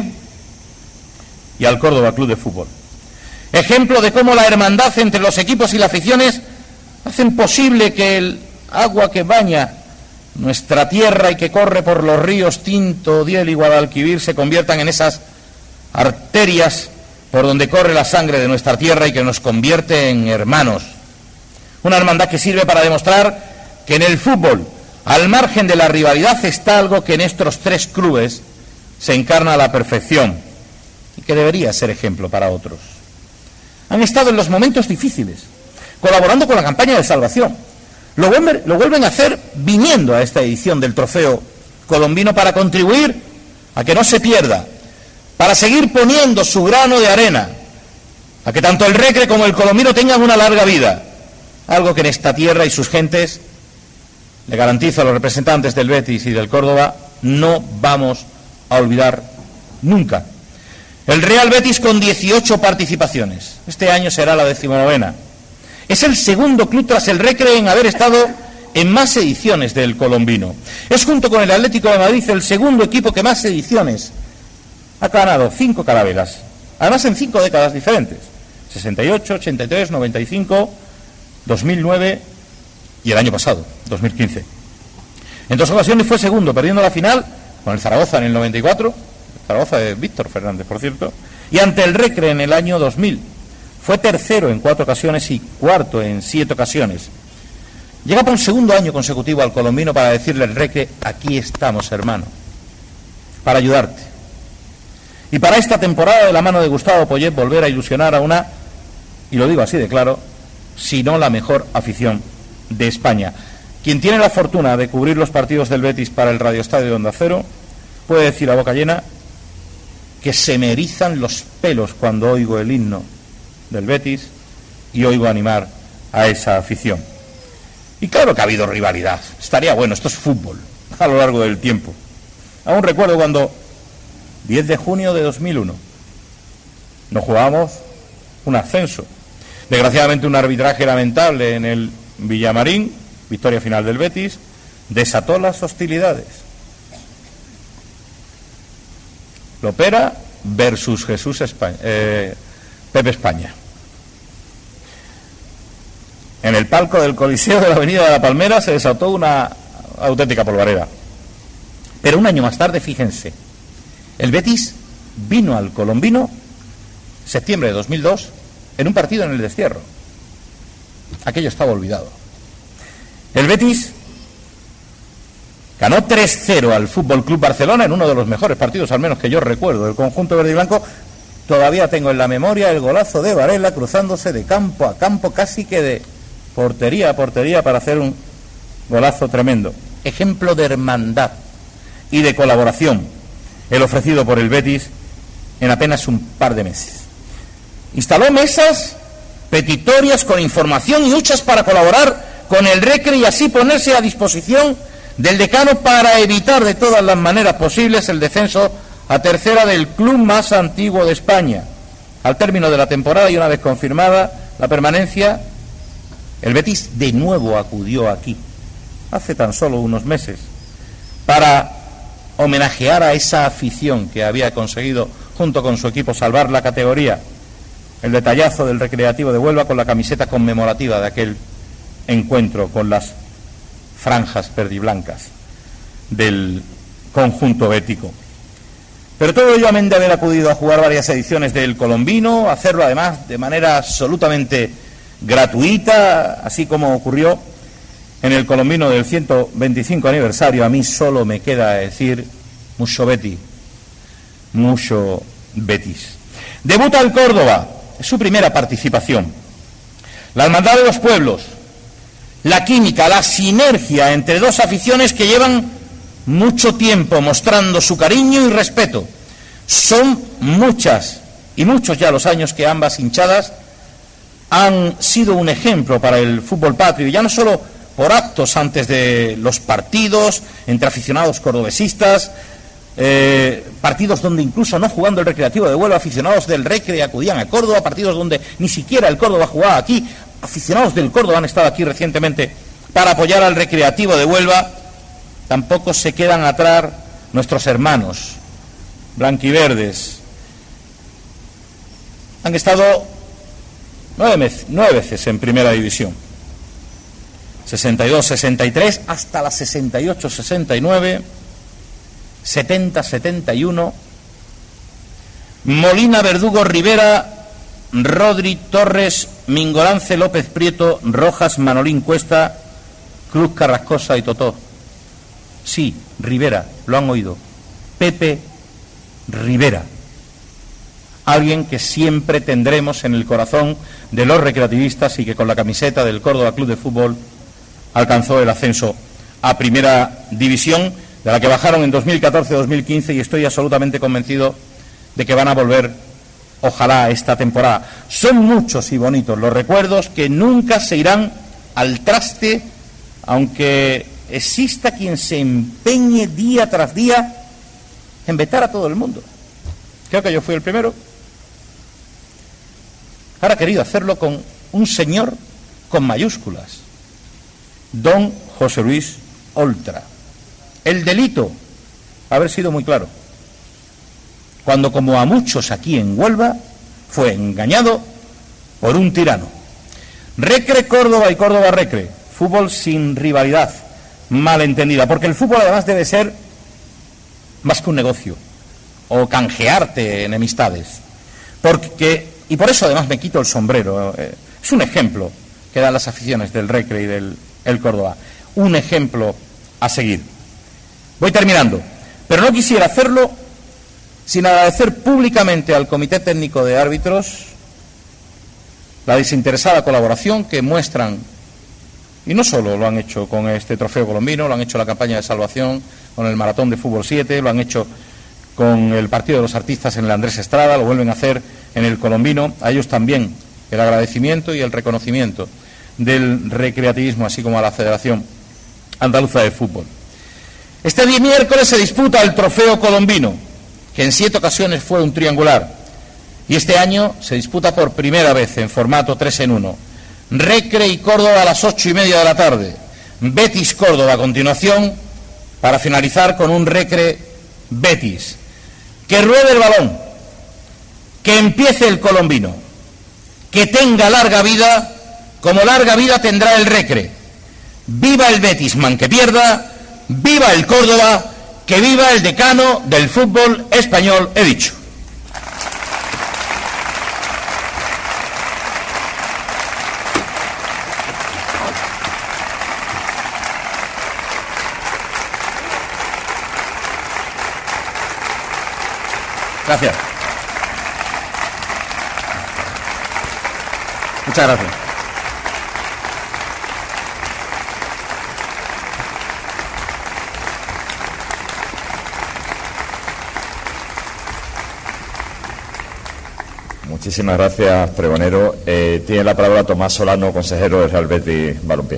y al Córdoba Club de Fútbol. Ejemplo de cómo la hermandad entre los equipos y las aficiones hacen posible que el agua que baña nuestra tierra y que corre por los ríos Tinto, Diel y Guadalquivir se conviertan en esas arterias por donde corre la sangre de nuestra tierra y que nos convierte en hermanos. Una hermandad que sirve para demostrar que en el fútbol, al margen de la rivalidad, está algo que en estos tres clubes se encarna a la perfección y que debería ser ejemplo para otros. Han estado en los momentos difíciles, colaborando con la campaña de salvación. Lo vuelven, lo vuelven a hacer viniendo a esta edición del Trofeo Colombino para contribuir a que no se pierda, para seguir poniendo su grano de arena, a que tanto el Recre como el Colombino tengan una larga vida, algo que en esta tierra y sus gentes, le garantizo a los representantes del Betis y del Córdoba, no vamos a olvidar nunca. El Real Betis con dieciocho participaciones, este año será la decimonovena. Es el segundo club tras el Recre en haber estado en más ediciones del Colombino. Es junto con el Atlético de Madrid el segundo equipo que más ediciones ha ganado, cinco carabelas, además en cinco décadas diferentes, sesenta y ocho, ochenta y tres, noventa y cinco, dos mil nueve y el año pasado, dos mil quince. En dos ocasiones fue segundo, perdiendo la final con el Zaragoza en el noventa y cuatro, Zaragoza de Víctor Fernández, por cierto, y ante el Recre en el año dos mil. Fue tercero en cuatro ocasiones y cuarto en siete ocasiones. Llega por un segundo año consecutivo al Colombino para decirle al Recre: aquí estamos, hermano, para ayudarte. Y para esta temporada, de la mano de Gustavo Poyet, volver a ilusionar a una, y lo digo así de claro, si no la mejor afición de España. Quien tiene la fortuna de cubrir los partidos del Betis para el radioestadio de Onda Cero puede decir a boca llena que se me erizan los pelos cuando oigo el himno del Betis y oigo animar a esa afición. Y claro que ha habido rivalidad, estaría bueno, esto es fútbol a lo largo del tiempo. Aún recuerdo cuando diez de junio de dos mil uno nos jugábamos un ascenso, desgraciadamente un arbitraje lamentable en el Villamarín, victoria final del Betis, desató las hostilidades. Lopera versus Jesús España, eh, Pepe España. En el palco del Coliseo de la Avenida de la Palmera se desató una auténtica polvareda. Pero un año más tarde, fíjense, el Betis vino al Colombino, septiembre de dos mil dos, en un partido en el destierro. Aquello estaba olvidado. El Betis ganó tres cero al Fútbol Club Barcelona en uno de los mejores partidos, al menos que yo recuerdo, del conjunto verde y blanco. Todavía tengo en la memoria el golazo de Varela cruzándose de campo a campo, casi que de portería a portería, para hacer un golazo tremendo. Ejemplo de hermandad y de colaboración el ofrecido por el Betis en apenas un par de meses. Instaló mesas petitorias con información y huchas para colaborar con el Recre y así ponerse a disposición del decano para evitar de todas las maneras posibles el descenso a tercera del club más antiguo de España. Al término de la temporada y una vez confirmada la permanencia, el Betis de nuevo acudió aquí, hace tan solo unos meses, para homenajear a esa afición que había conseguido, junto con su equipo, salvar la categoría. El detallazo del Recreativo de Huelva con la camiseta conmemorativa de aquel encuentro con las franjas verdiblancas del conjunto bético. Pero todo ello amén de haber acudido a jugar varias ediciones del Colombino, hacerlo además de manera absolutamente gratuita, así como ocurrió en el Colombino del ciento veinticinco aniversario. A mí solo me queda decir mucho Betis, mucho Betis. Debuta el Córdoba, es su primera participación. La hermandad de los pueblos, la química, la sinergia entre dos aficiones que llevan mucho tiempo mostrando su cariño y respeto. Son muchas y muchos ya los años que ambas hinchadas han sido un ejemplo para el fútbol patrio, ya no solo por actos antes de los partidos entre aficionados cordobesistas, eh, partidos donde incluso no jugando el Recreativo de Huelva, aficionados del Recre acudían a Córdoba, partidos donde ni siquiera el Córdoba jugaba aquí, aficionados del Córdoba han estado aquí recientemente para apoyar al Recreativo de Huelva. Tampoco se quedan atrás nuestros hermanos blanquiverdes. Han estado nueve, nueve veces en primera división, sesenta y dos, sesenta y tres, hasta la sesenta y ocho, sesenta y nueve, setenta, setenta y uno. Molina, Verdugo, Rivera, Rodri, Torres, Mingolance, López Prieto, Rojas, Manolín Cuesta, Cruz, Carrascosa y Totó. Sí, Rivera, lo han oído. Pepe Rivera. Alguien que siempre tendremos en el corazón de los recreativistas y que con la camiseta del Córdoba Club de Fútbol alcanzó el ascenso a Primera División, de la que bajaron en dos mil catorce dos mil quince, y estoy absolutamente convencido de que van a volver, ojalá, esta temporada. Son muchos y bonitos los recuerdos que nunca se irán al traste, aunque exista quien se empeñe día tras día en vetar a todo el mundo. Creo que yo fui el primero. Ahora he querido hacerlo con un señor con mayúsculas, don José Luis Oltra. El delito, haber sido muy claro, cuando, como a muchos aquí en Huelva, fue engañado por un tirano. Recre Córdoba y Córdoba Recre, fútbol sin rivalidad malentendida, porque el fútbol además debe ser más que un negocio o canjearte enemistades, porque, y por eso además me quito el sombrero, eh, es un ejemplo que dan las aficiones del Recre y del el Córdoba, un ejemplo a seguir. Voy terminando, pero no quisiera hacerlo sin agradecer públicamente al Comité Técnico de Árbitros la desinteresada colaboración que muestran. Y no solo lo han hecho con este trofeo colombino, lo han hecho en la campaña de salvación, con el maratón de fútbol siete, lo han hecho con el partido de los artistas en el Andrés Estrada, lo vuelven a hacer en el colombino. A ellos también el agradecimiento y el reconocimiento del recreativismo, así como a la Federación Andaluza de Fútbol. Este día miércoles se disputa el trofeo colombino, que en siete ocasiones fue un triangular, y este año se disputa por primera vez en formato tres en uno. Recre y Córdoba a las ocho y media de la tarde, Betis Córdoba a continuación, para finalizar con un Recre Betis. Que ruede el balón, que empiece el colombino, que tenga larga vida, como larga vida tendrá el Recre. Viva el Betis, man que pierda, viva el Córdoba, que viva el decano del fútbol español, he dicho. Gracias. Muchas gracias. Muchísimas gracias, pregonero. Eh, tiene la palabra Tomás Solano, consejero del Real Betis Balompié.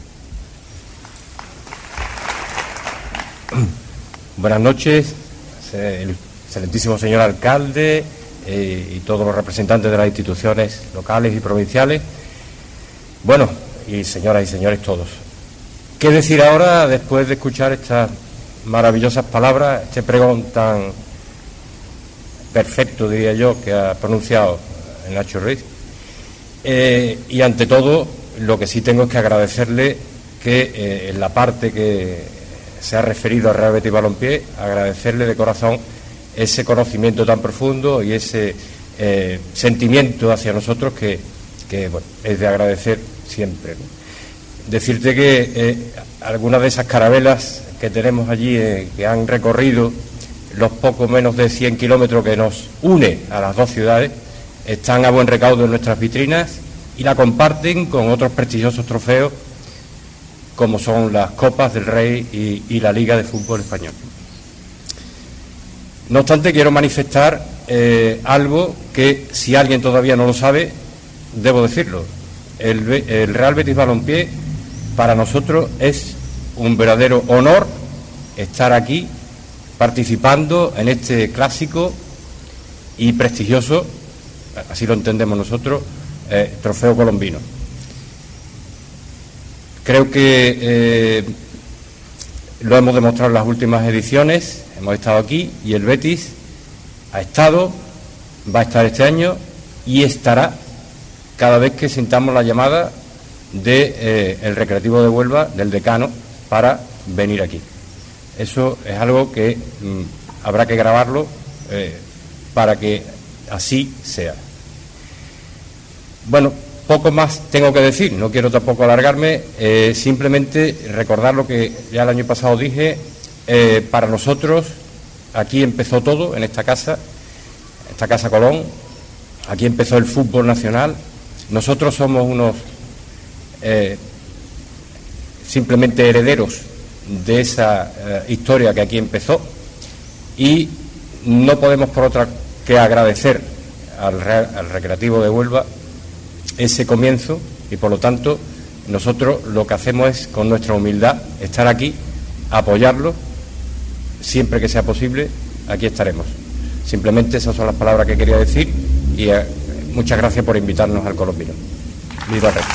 Buenas noches, el excelentísimo señor alcalde eh, y todos los representantes de las instituciones locales y provinciales. Bueno, y señoras y señores todos. ¿Qué decir ahora después de escuchar estas maravillosas palabras, este pregón tan perfecto, diría yo, que ha pronunciado Nacho Ruiz? Eh, y ante todo, lo que sí tengo es que agradecerle que eh, en la parte que se ha referido al Real Betis Balompié, agradecerle de corazón ese conocimiento tan profundo y ese eh, sentimiento hacia nosotros que, que bueno, es de agradecer siempre, ¿no? Decirte que eh, algunas de esas carabelas que tenemos allí, eh, que han recorrido los poco menos de cien kilómetros que nos une a las dos ciudades, están a buen recaudo en nuestras vitrinas y la comparten con otros prestigiosos trofeos como son las Copas del Rey y, y la Liga de Fútbol Español. No obstante, quiero manifestar eh, algo que, si alguien todavía no lo sabe, debo decirlo. El, el Real Betis Balompié para nosotros es un verdadero honor estar aquí participando en este clásico y prestigioso, así lo entendemos nosotros, eh, trofeo colombino. Creo que eh, lo hemos demostrado en las últimas ediciones, hemos estado aquí y el Betis ha estado, va a estar este año y estará cada vez que sintamos la llamada de eh, el Recreativo de Huelva, del decano, para venir aquí. Eso es algo que mm, habrá que grabarlo eh, para que así sea. Bueno, poco más tengo que decir, no quiero tampoco alargarme, eh, simplemente recordar lo que ya el año pasado dije. Eh, para nosotros aquí empezó todo, en esta casa, esta casa Colón, aquí empezó el fútbol nacional. Nosotros somos unos eh, simplemente herederos de esa eh, historia que aquí empezó y no podemos por otra que agradecer al, al Recreativo de Huelva ese comienzo y por lo tanto nosotros lo que hacemos es con nuestra humildad estar aquí, apoyarlo siempre que sea posible, aquí estaremos. Simplemente esas son las palabras que quería decir y eh, muchas gracias por invitarnos al Colombino. Viva Rey.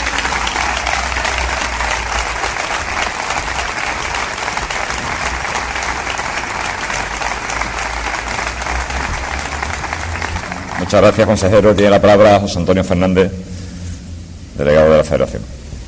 Muchas gracias, consejero. Tiene la palabra José Antonio Fernández, delegado de la Federación.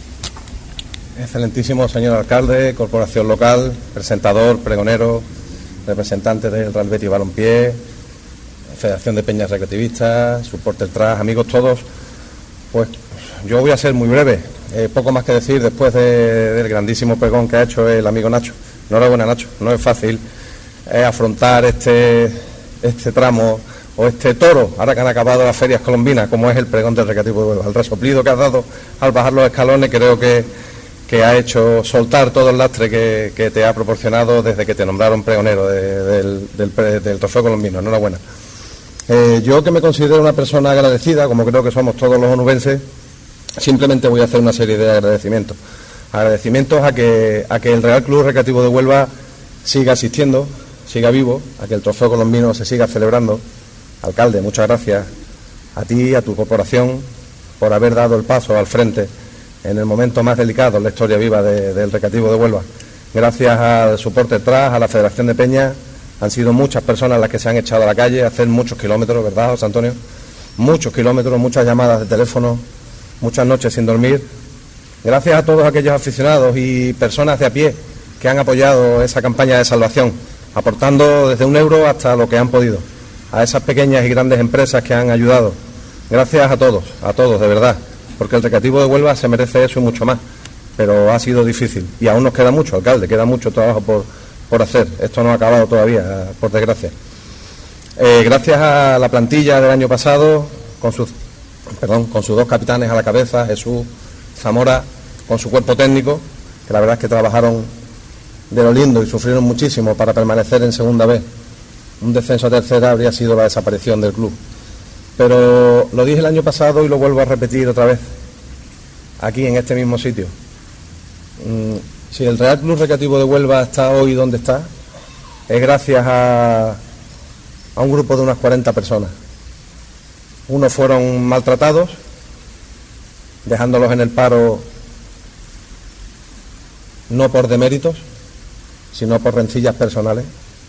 Excelentísimo señor alcalde, corporación local, presentador, pregonero, representante del Real Betis Balompié, Federación de Peñas Recreativistas, Supporter Trust, amigos todos, pues yo voy a ser muy breve. Eh, poco más que decir después de, del grandísimo pregón que ha hecho el amigo Nacho. Enhorabuena, Nacho, no es fácil eh, afrontar este, este tramo o este toro, ahora que han acabado las ferias colombinas, como es el pregón del Recreativo de Huelva. El resoplido que has dado al bajar los escalones creo que, que ha hecho soltar todo el lastre que, que te ha proporcionado desde que te nombraron pregonero de, del, del, del trofeo colombino. Enhorabuena. Eh, yo, que me considero una persona agradecida, como creo que somos todos los onubenses, simplemente voy a hacer una serie de agradecimientos. Agradecimientos a que, a que el Real Club Recreativo de Huelva siga asistiendo, siga vivo, a que el trofeo colombino se siga celebrando. Alcalde, muchas gracias a ti y a tu corporación por haber dado el paso al frente en el momento más delicado en la historia viva de, del Recreativo de Huelva. Gracias al Supporter Trust, a la Federación de Peñas, han sido muchas personas las que se han echado a la calle a hacer muchos kilómetros, ¿verdad, José Antonio? Muchos kilómetros, muchas llamadas de teléfono, muchas noches sin dormir. Gracias a todos aquellos aficionados y personas de a pie que han apoyado esa campaña de salvación, aportando desde un euro hasta lo que han podido, a esas pequeñas y grandes empresas que han ayudado. Gracias a todos, a todos, de verdad, porque el Recreativo de Huelva se merece eso y mucho más, pero ha sido difícil y aún nos queda mucho, alcalde, queda mucho trabajo por, por hacer. Esto no ha acabado todavía, por desgracia. Eh, gracias a la plantilla del año pasado, con sus, perdón, con sus dos capitanes a la cabeza, Jesús, Zamora, con su cuerpo técnico, que la verdad es que trabajaron de lo lindo y sufrieron muchísimo para permanecer en segunda vez. Un descenso a tercera habría sido la desaparición del club. Pero lo dije el año pasado y lo vuelvo a repetir otra vez, aquí en este mismo sitio. Si el Real Club Recreativo de Huelva está hoy donde está, es gracias a, a un grupo de unas cuarenta personas. Unos fueron maltratados, dejándolos en el paro no por deméritos, sino por rencillas personales.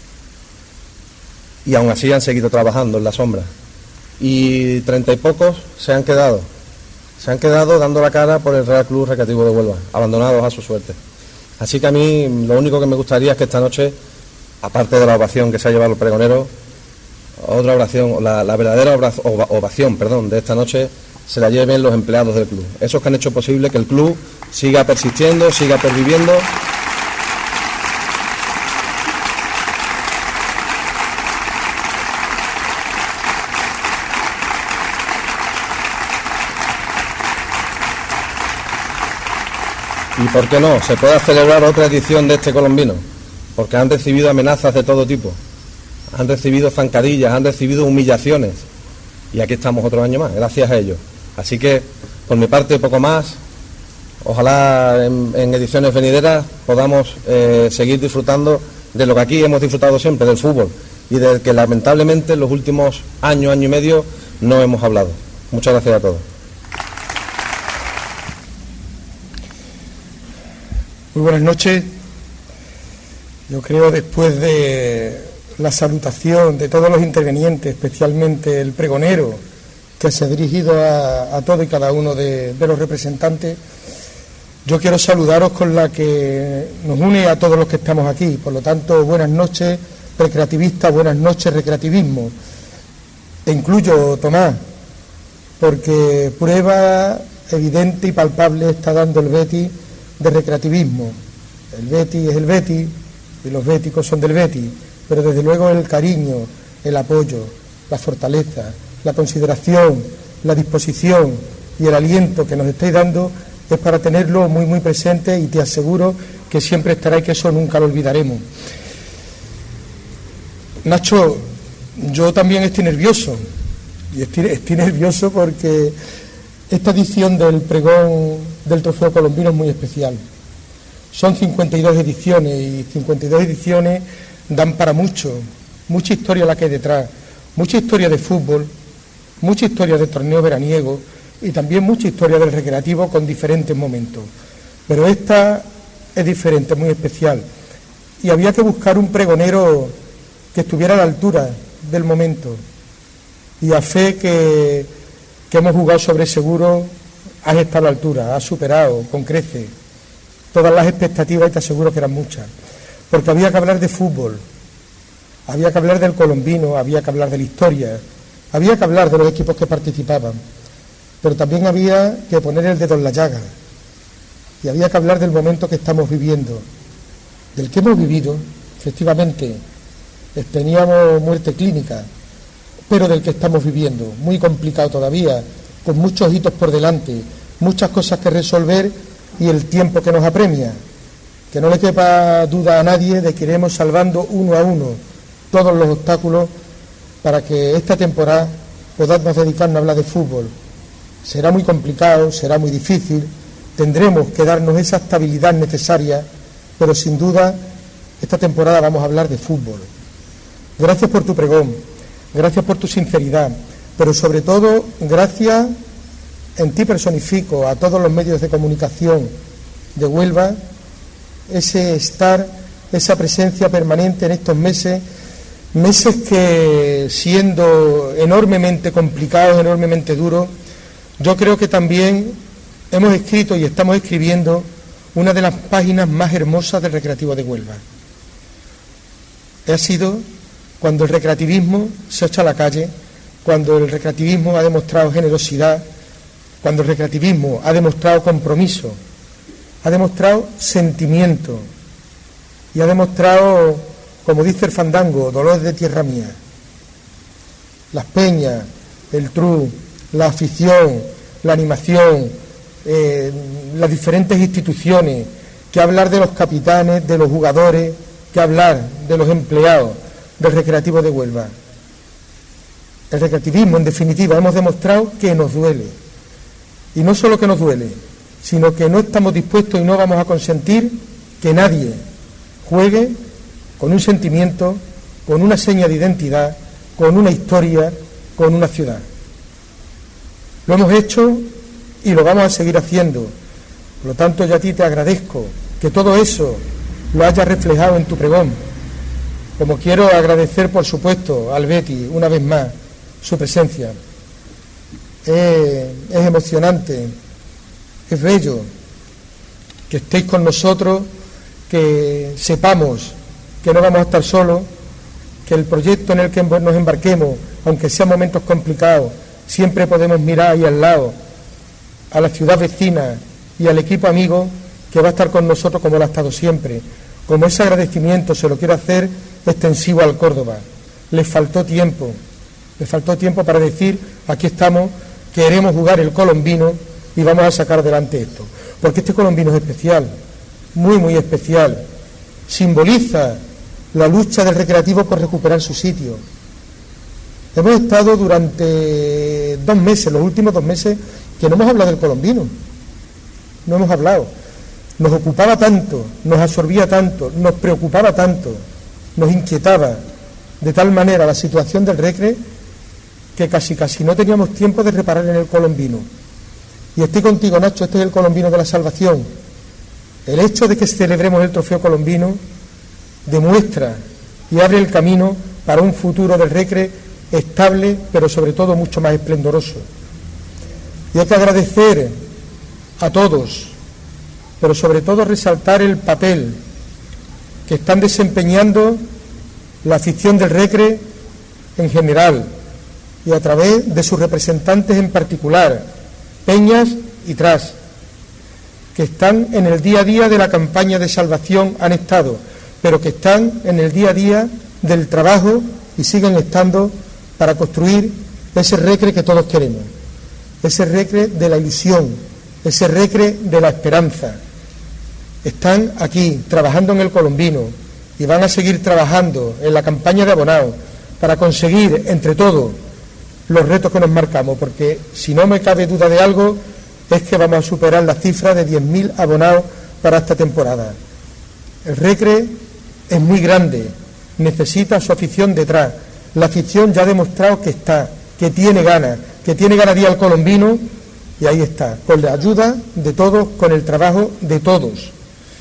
Y aún así han seguido trabajando en la sombra. Y treinta y pocos se han quedado se han quedado dando la cara por el Real Club Recreativo de Huelva, abandonados a su suerte. Así que a mí lo único que me gustaría es que esta noche, aparte de la ovación que se ha llevado el pregonero, otra oración, la, la verdadera ovación, perdón, de esta noche se la lleven los empleados del club, esos que han hecho posible que el club siga persistiendo, siga perviviendo. Y por qué no, se pueda celebrar otra edición de este colombino, porque han recibido amenazas de todo tipo, han recibido zancadillas, han recibido humillaciones, y aquí estamos otro año más, gracias a ellos. Así que, por mi parte, poco más. Ojalá en, en ediciones venideras podamos eh, seguir disfrutando de lo que aquí hemos disfrutado siempre, del fútbol, y del que lamentablemente en los últimos años, año y medio, no hemos hablado. Muchas gracias a todos. Muy buenas noches. Yo creo, después de la salutación de todos los intervenientes, especialmente el pregonero, que se ha dirigido a, a todo y cada uno de, de los representantes, yo quiero saludaros con la que nos une a todos los que estamos aquí. Por lo tanto, buenas noches, recreativistas, buenas noches, recreativismo. Te incluyo, Tomás, porque prueba evidente y palpable está dando el Betis de recreativismo. El Betis es el Betis y los béticos son del Betis, pero desde luego el cariño, el apoyo, la fortaleza, la consideración, la disposición y el aliento que nos estáis dando es para tenerlo muy muy presente, y te aseguro que siempre estará y que eso nunca lo olvidaremos. Nacho, yo también estoy nervioso, y estoy, estoy nervioso porque esta edición del pregón del Trofeo Colombino es muy especial. Son cincuenta y dos ediciones, y cincuenta y dos ediciones dan para mucho, mucha historia la que hay detrás, mucha historia de fútbol, mucha historia de torneo veraniego y también mucha historia del recreativo con diferentes momentos. Pero esta es diferente, muy especial, y había que buscar un pregonero que estuviera a la altura del momento, y a fe que, que hemos jugado sobre seguro, has estado a la altura, has superado con creces todas las expectativas, y te aseguro que eran muchas, porque había que hablar de fútbol, había que hablar del colombino, había que hablar de la historia, había que hablar de los equipos que participaban, pero también había que poner el dedo en la llaga, y había que hablar del momento que estamos viviendo, del que hemos vivido. Efectivamente, teníamos muerte clínica, pero del que estamos viviendo, muy complicado todavía, con muchos hitos por delante, muchas cosas que resolver y el tiempo que nos apremia. Que no le quepa duda a nadie de que iremos salvando uno a uno todos los obstáculos para que esta temporada podamos dedicarnos a hablar de fútbol. Será muy complicado, será muy difícil, tendremos que darnos esa estabilidad necesaria, pero sin duda esta temporada vamos a hablar de fútbol. Gracias por tu pregón, gracias por tu sinceridad, pero sobre todo gracias, en ti personifico, a todos los medios de comunicación de Huelva, ese estar, esa presencia permanente en estos meses, meses que, siendo enormemente complicados, enormemente duros, yo creo que también hemos escrito y estamos escribiendo una de las páginas más hermosas del Recreativo de Huelva. Ha sido cuando el recreativismo se echa a la calle, cuando el recreativismo ha demostrado generosidad, cuando el recreativismo ha demostrado compromiso, ha demostrado sentimiento y ha demostrado, como dice el fandango, dolores de tierra mía. Las peñas, el tru, la afición, la animación, eh, las diferentes instituciones, que hablar de los capitanes, de los jugadores, que hablar de los empleados del Recreativo de Huelva. El recreativismo, en definitiva, hemos demostrado que nos duele. Y no solo que nos duele, sino que no estamos dispuestos y no vamos a consentir que nadie juegue con un sentimiento, con una seña de identidad, con una historia, con una ciudad. Lo hemos hecho y lo vamos a seguir haciendo. Por lo tanto, yo a ti te agradezco que todo eso lo hayas reflejado en tu pregón. Como quiero agradecer, por supuesto, al Betis, una vez más, su presencia. es, es emocionante, es bello que estéis con nosotros, que sepamos que no vamos a estar solos, que el proyecto en el que nos embarquemos, aunque sean momentos complicados, siempre podemos mirar ahí al lado a la ciudad vecina y al equipo amigo que va a estar con nosotros como lo ha estado siempre. Como ese agradecimiento se lo quiero hacer extensivo al Córdoba. Les faltó tiempo, les faltó tiempo para decir, aquí estamos, queremos jugar el colombino y vamos a sacar adelante esto. Porque este colombino es especial, muy, muy especial. Simboliza la lucha del Recreativo por recuperar su sitio. Hemos estado durante dos meses, los últimos dos meses, que no hemos hablado del colombino. No hemos hablado. Nos ocupaba tanto, nos absorbía tanto, nos preocupaba tanto, nos inquietaba de tal manera la situación del Recre que casi casi no teníamos tiempo de reparar en el colombino. Y estoy contigo, Nacho, este es el colombino de la salvación. El hecho de que celebremos el trofeo colombino demuestra y abre el camino para un futuro del Recre estable, pero sobre todo mucho más esplendoroso. Y hay que agradecer a todos, pero sobre todo resaltar el papel que están desempeñando la afición del Recre en general y a través de sus representantes en particular, Peñas y Tras, que están en el día a día de la campaña de salvación, han estado, pero que están en el día a día del trabajo y siguen estando para construir ese Recre que todos queremos, ese Recre de la ilusión, ese Recre de la esperanza. Están aquí trabajando en el colombino y van a seguir trabajando en la campaña de abonados para conseguir entre todos los retos que nos marcamos, porque si no me cabe duda de algo es que vamos a superar la cifra de diez mil abonados para esta temporada. El Recre es muy grande, necesita su afición detrás. La afición ya ha demostrado que está, que tiene ganas, que tiene ganas de ir al colombino, y ahí está, con la ayuda de todos, con el trabajo de todos.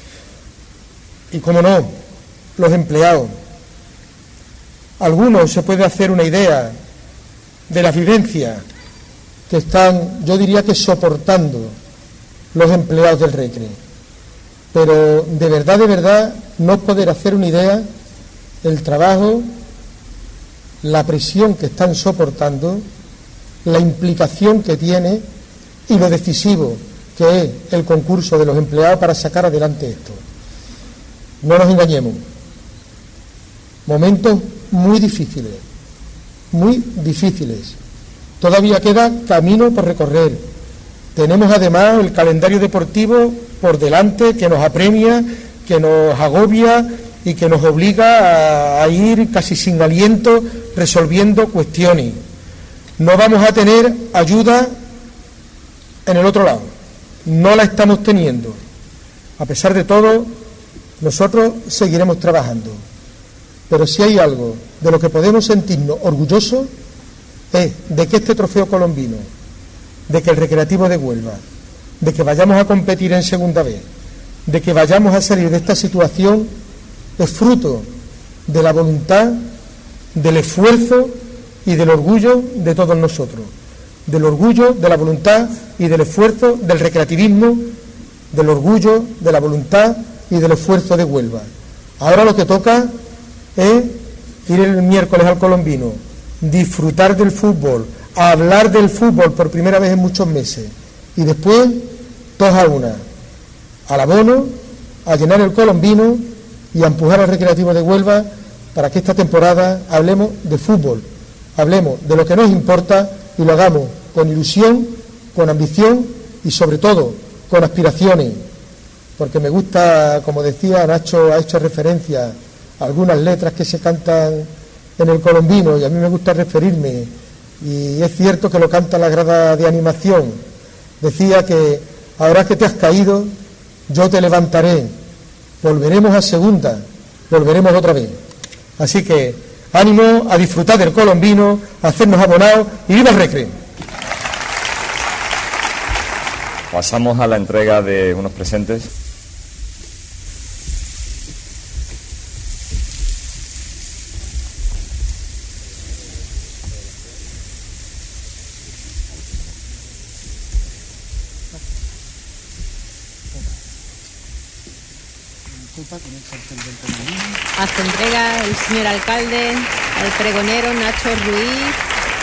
Y como no, los empleados. Algunos se puede hacer una idea de la vivencia que están, yo diría que soportando los empleados del Recre. Pero de verdad, de verdad, no poder hacer una idea el trabajo, la presión que están soportando, la implicación que tiene y lo decisivo que es el concurso de los empleados para sacar adelante esto. No nos engañemos. Momentos muy difíciles, muy difíciles. Todavía queda camino por recorrer. Tenemos además el calendario deportivo por delante que nos apremia, que nos agobia y que nos obliga a, a ir casi sin aliento resolviendo cuestiones. No vamos a tener ayuda en el otro lado. No la estamos teniendo. A pesar de todo, nosotros seguiremos trabajando. Pero si hay algo de lo que podemos sentirnos orgullosos es de que este trofeo colombino, de que el Recreativo de Huelva, de que vayamos a competir en segunda vez, de que vayamos a salir de esta situación, es fruto de la voluntad, del esfuerzo y del orgullo de todos nosotros, del orgullo, de la voluntad y del esfuerzo del recreativismo, del orgullo, de la voluntad y del esfuerzo de Huelva. Ahora lo que toca es ir el miércoles al colombino, disfrutar del fútbol, hablar del fútbol por primera vez en muchos meses y después, todos a una, al abono, a llenar el colombino y a empujar al Recreativo de Huelva para que esta temporada hablemos de fútbol, hablemos de lo que nos importa y lo hagamos con ilusión, con ambición y sobre todo con aspiraciones, porque me gusta, como decía Nacho, ha hecho referencia a algunas letras que se cantan en el colombino y a mí me gusta referirme, y es cierto que lo canta la grada de animación. Decía que ahora que te has caído, yo te levantaré, volveremos a segunda, volveremos otra vez. Así que ánimo a disfrutar del colombino, a hacernos abonados y ¡viva el Recre! Pasamos a la entrega de unos presentes. Hace entrega el señor alcalde al pregonero Nacho Ruiz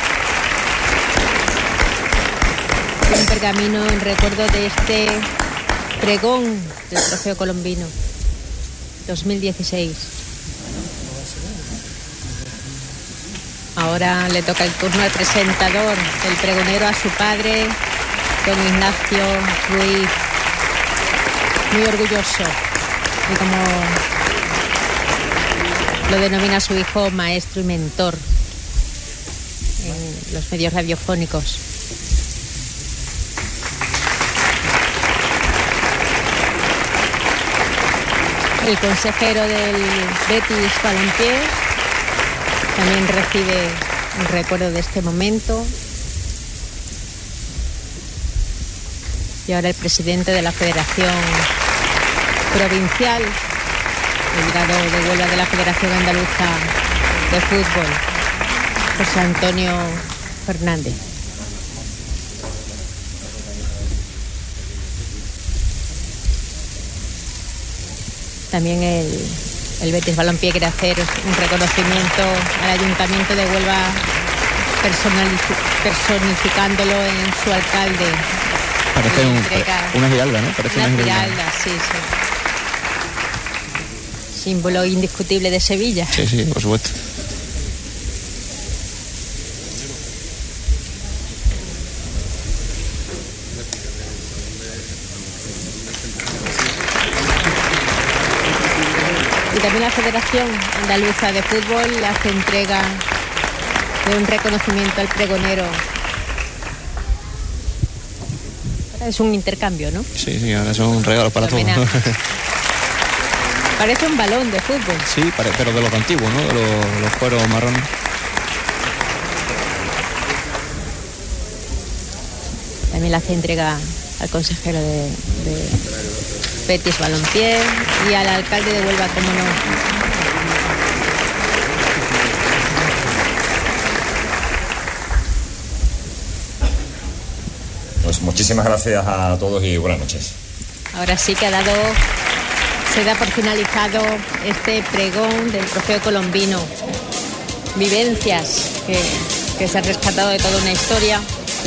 un pergamino en recuerdo de este pregón del Trofeo Colombino dos mil dieciséis. Ahora le toca el turno al presentador, el pregonero, a su padre, don Ignacio Ruiz, muy orgulloso, y como lo denomina su hijo, maestro y mentor en los medios radiofónicos. El consejero del Betis Balompié también recibe un recuerdo de este momento. Y ahora el presidente de la Federación Provincial, el delegado de Huelva de la Federación Andaluza de Fútbol, José Antonio Fernández. También el, el Betis Balompié quiere hacer un reconocimiento al Ayuntamiento de Huelva, personificándolo en su alcalde. Parece un, una giralda, ¿no? Parece una, una giralda, giralda, sí, sí. Símbolo indiscutible de Sevilla. Sí, sí, por supuesto. Y también la Federación Andaluza de Fútbol le hace entrega de un reconocimiento al pregonero. Es un intercambio, ¿no? Sí, sí, ahora son regalos para todos. Parece un balón de fútbol. Sí, pero de los antiguos, ¿no? De los, los cueros marrones. También le hace entrega al consejero de, de Betis Balompié y al alcalde de Huelva, como no. Pues muchísimas gracias a todos y buenas noches. Ahora sí que ha dado, se da por finalizado este pregón del Trofeo Colombino. Vivencias que, que se han rescatado de toda una historia.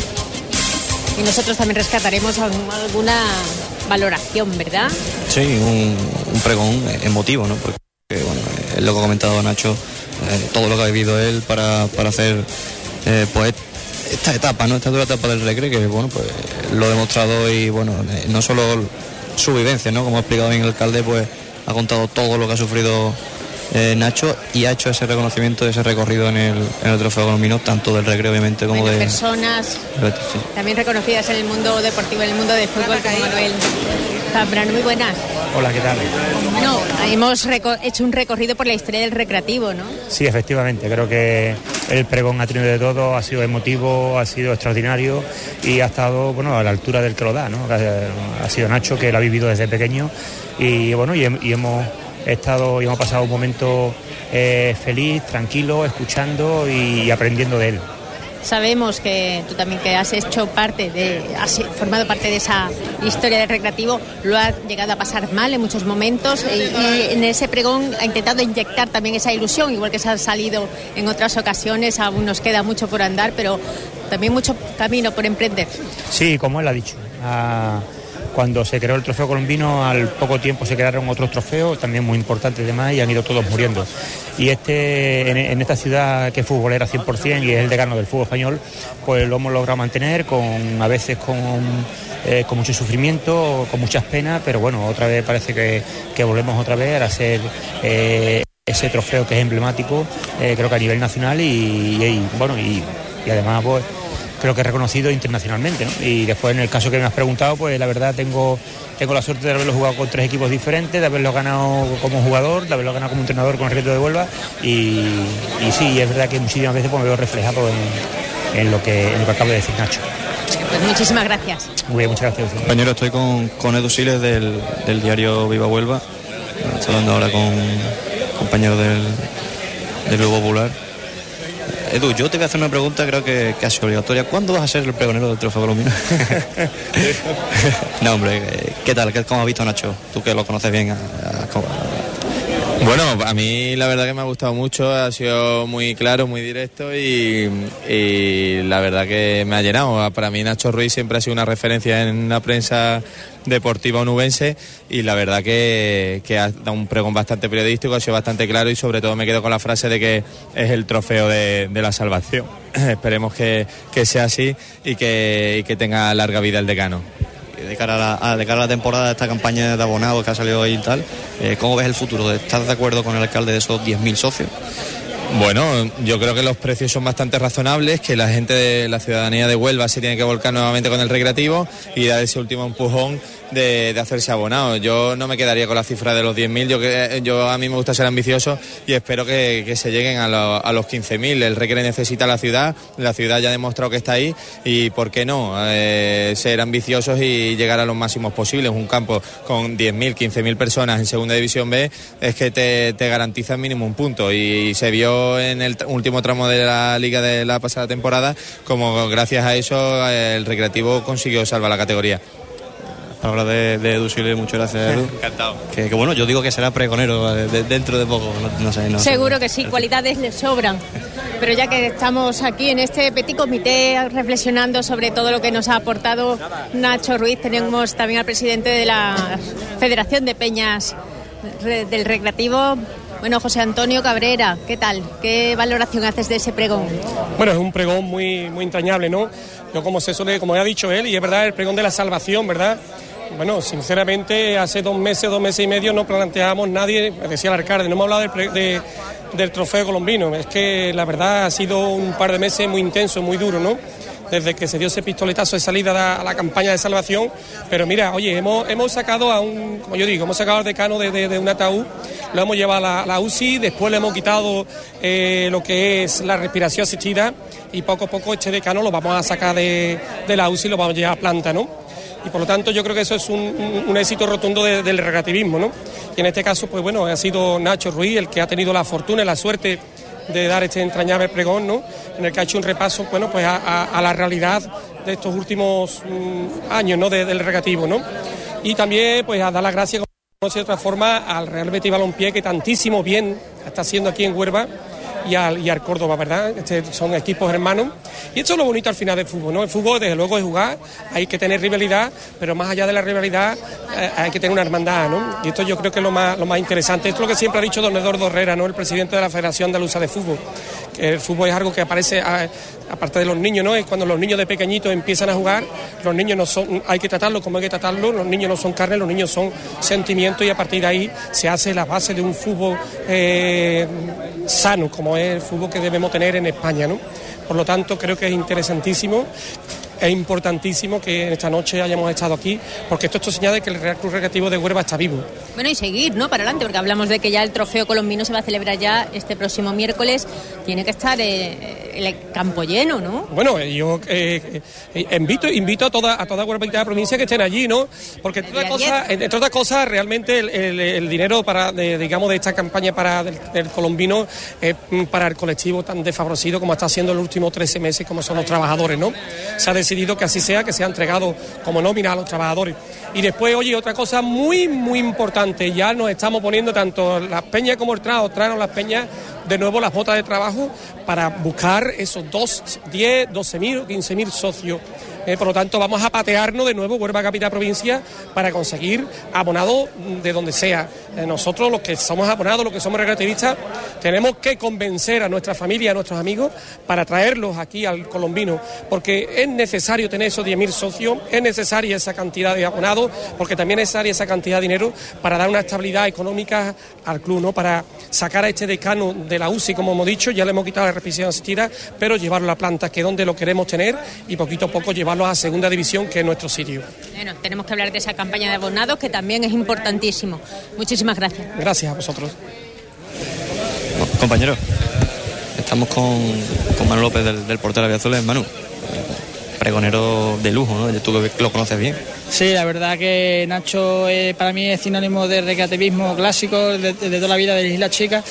Y nosotros también rescataremos alguna valoración, ¿verdad? Sí, un, un pregón emotivo, ¿no? Porque, bueno, es lo que ha comentado Nacho, eh, todo lo que ha vivido él para, para hacer, eh, pues, esta etapa, ¿no? Esta dura etapa del Recre, que, bueno, pues, lo ha demostrado y, bueno, eh, no solo su vivencia, ¿no? Como ha explicado bien el alcalde, pues, ha contado todo lo que ha sufrido eh, Nacho y ha hecho ese reconocimiento, ese recorrido en el, en el Trofeo Colombino, tanto del Recre, obviamente, como bueno, de... personas sí. También reconocidas en el mundo deportivo, en el mundo del fútbol, como Manuel Zambrano. Muy buenas. Hola, ¿qué tal? Bueno, hemos hecho un recorrido por la historia del recreativo, ¿no? Sí, efectivamente, creo que el pregón ha tenido de todo, ha sido emotivo, ha sido extraordinario y ha estado, bueno, a la altura del que lo da, ¿no? Ha sido Nacho, que lo ha vivido desde pequeño y, bueno, y, y hemos estado y hemos pasado un momento eh, feliz, tranquilo, escuchando y, y aprendiendo de él. Sabemos que tú también, que has hecho parte de, has formado parte de esa historia del recreativo, lo has llegado a pasar mal en muchos momentos y, y en ese pregón ha intentado inyectar también esa ilusión, igual que se ha salido en otras ocasiones. Aún nos queda mucho por andar, pero también mucho camino por emprender. Sí, como él ha dicho, a... Cuando se creó el Trofeo Colombino, al poco tiempo se crearon otros trofeos, también muy importantes demás, y han ido todos muriendo. Y este, en, en esta ciudad que es futbolera cien por ciento y es el decano del fútbol español, pues lo hemos logrado mantener, con a veces con, eh, con mucho sufrimiento, con muchas penas, pero bueno, otra vez parece que, que volvemos otra vez a ser eh, ese trofeo que es emblemático, eh, creo que a nivel nacional y, y, y bueno, y, y además pues creo que es reconocido internacionalmente, ¿no? Y después, en el caso que me has preguntado, pues la verdad tengo, tengo la suerte de haberlo jugado con tres equipos diferentes, de haberlo ganado como jugador, de haberlo ganado como entrenador con el Recre de Huelva y, y sí, es verdad que muchísimas veces pues, me veo reflejado en, en, lo que, en lo que acabo de decir Nacho. Pues muchísimas gracias. Muy bien, muchas gracias. Compañero, estoy con, con Edu Siles del, del diario Viva Huelva, estoy hablando ahora con compañeros del, del Grupo Popular. Edu, yo te voy a hacer una pregunta, creo que casi obligatoria. ¿Cuándo vas a ser el pregonero del Trofeo Colombino? No, hombre, ¿qué tal? ¿Cómo has visto a Nacho? Tú que lo conoces bien. A, a, Bueno, a mí la verdad que me ha gustado mucho, ha sido muy claro, muy directo y, y la verdad que me ha llenado. Para mí Nacho Ruiz siempre ha sido una referencia en la prensa deportiva onubense y la verdad que, que ha dado un pregón bastante periodístico, ha sido bastante claro y sobre todo me quedo con la frase de que es el trofeo de, de la salvación. Esperemos que, que sea así y que, y que tenga larga vida el decano. De cara a la, a, de cara a la temporada de esta campaña de abonados que ha salido hoy y tal, eh, ¿cómo ves el futuro? ¿Estás de acuerdo con el alcalde de esos diez mil socios? Bueno, yo creo que los precios son bastante razonables, que la gente de la ciudadanía de Huelva se tiene que volcar nuevamente con el recreativo y dar ese último empujón de, de hacerse abonado. Yo no me quedaría con la cifra de los diez mil, yo, yo a mí me gusta ser ambicioso y espero que, que se lleguen a, lo, a los quince mil. El Recre necesita la ciudad, la ciudad ya ha demostrado que está ahí y por qué no eh, ser ambiciosos y llegar a los máximos posibles. Un campo con diez mil, quince mil personas en segunda división B es que te, te garantiza mínimo un punto y se vio en el último tramo de la liga de la pasada temporada como gracias a eso el recreativo consiguió salvar la categoría. Palabras de, de Edu Sile, muchas gracias, Edu. Encantado. Que, que bueno, yo digo que será pregonero de, dentro de poco, no, no sé. No Seguro sé. que sí, cualidades le sobran. Pero ya que estamos aquí en este petit comité reflexionando sobre todo lo que nos ha aportado Nacho Ruiz, tenemos también al presidente de la Federación de Peñas del Recreativo. Bueno, José Antonio Cabrera, ¿qué tal? ¿Qué valoración haces de ese pregón? Bueno, es un pregón muy, muy entrañable, ¿no? Yo como se suele, como ha dicho él, y es verdad, el pregón de la salvación, ¿verdad? Bueno, sinceramente, hace dos meses, dos meses y medio no planteábamos nadie, decía el alcalde, no hemos hablado del, pre, de, del trofeo colombino. Es que la verdad ha sido un par de meses muy intenso, muy duro, ¿no? Desde que se dio ese pistoletazo de salida a la campaña de salvación, pero mira, oye, hemos, hemos sacado a un, como yo digo, hemos sacado al decano de, de, de un ataúd, lo hemos llevado a la, a la U C I, después le hemos quitado eh, lo que es la respiración asistida y poco a poco este decano lo vamos a sacar de, de la U C I y lo vamos a llevar a planta, ¿no? Y por lo tanto yo creo que eso es un, un, un éxito rotundo de, del recreativismo, ¿no? Y en este caso, pues bueno, ha sido Nacho Ruiz el que ha tenido la fortuna y la suerte de dar este entrañable pregón, ¿no? En el que ha hecho un repaso, bueno, pues a, a, a la realidad de estos últimos mm, años, ¿no? De, del recreativo, ¿no? Y también, pues, a dar las gracias, como de otra forma, al Real Betis Balompié, que tantísimo bien está haciendo aquí en Huelva, y al, y al Córdoba, ¿verdad? Este, son equipos hermanos. Y esto es lo bonito al final del fútbol, ¿no? El fútbol, desde luego, es jugar, hay que tener rivalidad, pero más allá de la rivalidad eh, hay que tener una hermandad, ¿no? Y esto yo creo que es lo más, lo más interesante. Esto es lo que siempre ha dicho don Eduardo Herrera, ¿no? El presidente de la Federación Andaluza de Fútbol. Que el fútbol es algo que aparece, a, aparte de los niños, ¿no? Es cuando los niños de pequeñitos empiezan a jugar, los niños no son, hay que tratarlos como hay que tratarlos, los niños no son carne, los niños son sentimientos y a partir de ahí se hace la base de un fútbol eh, sano, como es el fútbol que debemos tener en España, ¿no? Por lo tanto, creo que es interesantísimo, es importantísimo que esta noche hayamos estado aquí, porque esto, esto señala que el Real Club Recreativo de Huelva está vivo. Bueno, y seguir, ¿no? Para adelante, porque hablamos de que ya el trofeo colombino se va a celebrar ya este próximo miércoles, tiene que estar eh, el campo lleno, ¿no? Bueno, yo eh, eh, invito, invito a toda, a toda Huelva y toda la provincia que estén allí, ¿no? Porque entre otras cosas, entre otras cosas, realmente el, el, el dinero para, de, digamos, de esta campaña para del, del colombino es eh, para el colectivo tan desfavorecido como está haciendo los últimos trece meses, como son los trabajadores, ¿no? Se ha decidido que así sea, que sea entregado como nómina a los trabajadores. Y después, oye, otra cosa muy, muy importante, ya nos estamos poniendo tanto las peñas como el trajo, traen las peñas de nuevo las botas de trabajo para buscar esos dos, diez, doce mil, quince mil socios. Eh, por lo tanto, vamos a patearnos de nuevo Huelva Capital Provincia para conseguir abonados de donde sea. Eh, nosotros, los que somos abonados, los que somos recreativistas, tenemos que convencer a nuestra familia, a nuestros amigos, para traerlos aquí al colombino, porque es necesario tener esos diez mil socios, es necesaria esa cantidad de abonados, porque también es necesaria esa cantidad de dinero para dar una estabilidad económica al club, ¿no? Para sacar a este decano de la U C I, como hemos dicho, ya le hemos quitado la respiración asistida, pero llevarlo a la planta, que es donde lo queremos tener, y poquito a poco llevarlo a segunda división, que es nuestro sitio. Bueno, tenemos que hablar de esa campaña de abonados, que también es importantísimo. Muchísimas gracias. Gracias a vosotros. Compañero, estamos con, con Manu López del, del Portero Aviazules. Manu, pregonero de lujo, ¿no? Tú que lo conoces bien. Sí, la verdad que Nacho eh, para mí es sinónimo de recreativismo clásico de, de toda la vida de Isla Chica.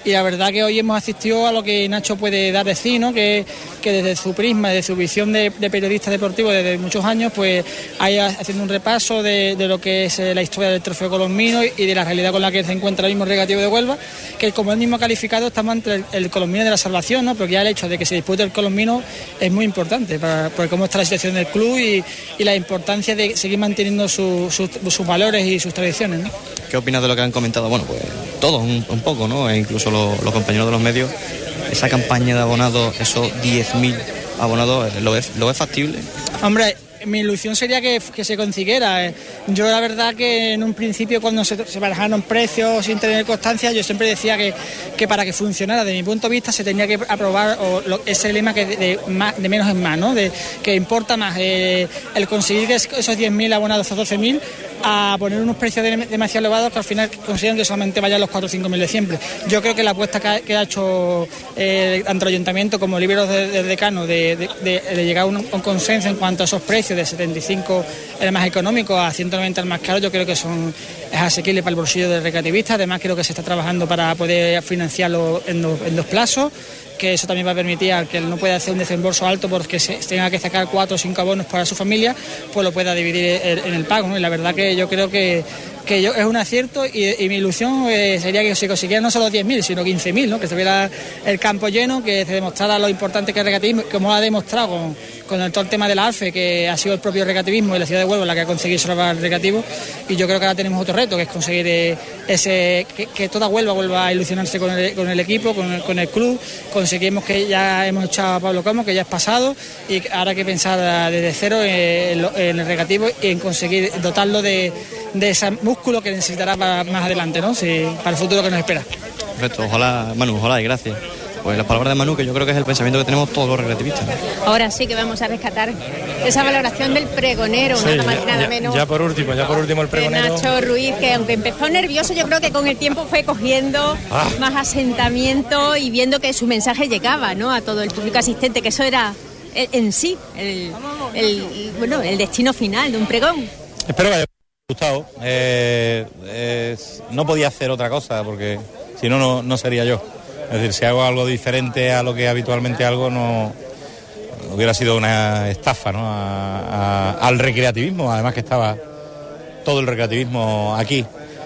y la verdad que hoy hemos asistido a lo que Nacho puede dar de sí, ¿no? que, que desde su prisma, desde su visión de, de periodista deportivo desde muchos años, pues haya haciendo un repaso de, de lo que es la historia del trofeo colombino y de la realidad con la que se encuentra el mismo Recreativo de Huelva, que como él mismo ha calificado estamos entre el, el colombino de la salvación, ¿no? Porque ya el hecho de que se dispute el colombino es muy importante para, para cómo está la situación del club y, y la importancia de seguir manteniendo su, su, sus valores y sus tradiciones, ¿no? ¿Qué opinas de lo que han comentado? Bueno, pues todos un, un poco, ¿no? E incluso los, los compañeros de los medios, esa campaña de abonados, esos diez mil abonados, ¿lo ves, lo ves factible? Hombre, mi ilusión sería que, que se consiguiera. Yo la verdad que en un principio cuando se, se barajaron precios sin tener constancia, yo siempre decía que, que para que funcionara, de mi punto de vista, se tenía que aprobar o, lo, ese lema que de, de, más, de menos es más, ¿no? De, que importa más eh, el conseguir esos diez mil abonados a doce mil a poner unos precios de, demasiado elevados que al final consigan que solamente vayan los cuatro o cinco mil de siempre. Yo creo que la apuesta que ha, que ha hecho eh, tanto el ayuntamiento como Liberos del de decano de, de, de, de llegar a un, un consenso en cuanto a esos precios de setenta y cinco el más económico a ciento noventa el más caro, yo creo que son es asequible para el bolsillo del recreativista. Además creo que se está trabajando para poder financiarlo en dos, en dos plazos, que eso también va a permitir a que él no pueda hacer un desembolso alto porque se tenga que sacar cuatro o cinco abonos para su familia, pues lo pueda dividir en el pago, ¿no? Y la verdad que yo creo que, que yo, es un acierto y, y mi ilusión eh, sería que se consiguiera no solo diez mil, sino quince mil, ¿no? Que estuviera el campo lleno, que se demostrara lo importante que es el recreativismo, como lo ha demostrado con, con el, todo el tema de la ALFE, que ha sido el propio recreativismo y la ciudad de Huelva la que ha conseguido salvar el recreativo. Y yo creo que ahora tenemos otro reto, que es conseguir eh, ese que, que toda Huelva vuelva a ilusionarse con el, con el equipo, con el, con el club. Conseguimos que ya hemos echado a Pablo Como, que ya es pasado, y ahora hay que pensar desde cero en, en el recreativo y en conseguir dotarlo de, de ese músculo que necesitará para más adelante, ¿no? Sí, para el futuro que nos espera. Perfecto, ojalá, Manu, ojalá y gracias. Pues las palabras de Manu, que yo creo que es el pensamiento que tenemos todos los recreativistas. Ahora sí que vamos a rescatar esa valoración del pregonero, sí, nada más y nada ya, menos. Ya por último, ya por último el pregonero. Nacho Ruiz, que aunque empezó nervioso, yo creo que con el tiempo fue cogiendo ah. más asentamiento y viendo que su mensaje llegaba, ¿no? A todo el público asistente, que eso era el, en sí el, el, bueno, el destino final de un pregón. Espero que haya gustado. Eh, eh, no podía hacer otra cosa porque si no, no, no sería yo. Es decir, si hago algo diferente a lo que habitualmente hago, no hubiera sido una estafa, ¿no? a, a, al recreativismo, además que estaba todo el recreativismo aquí.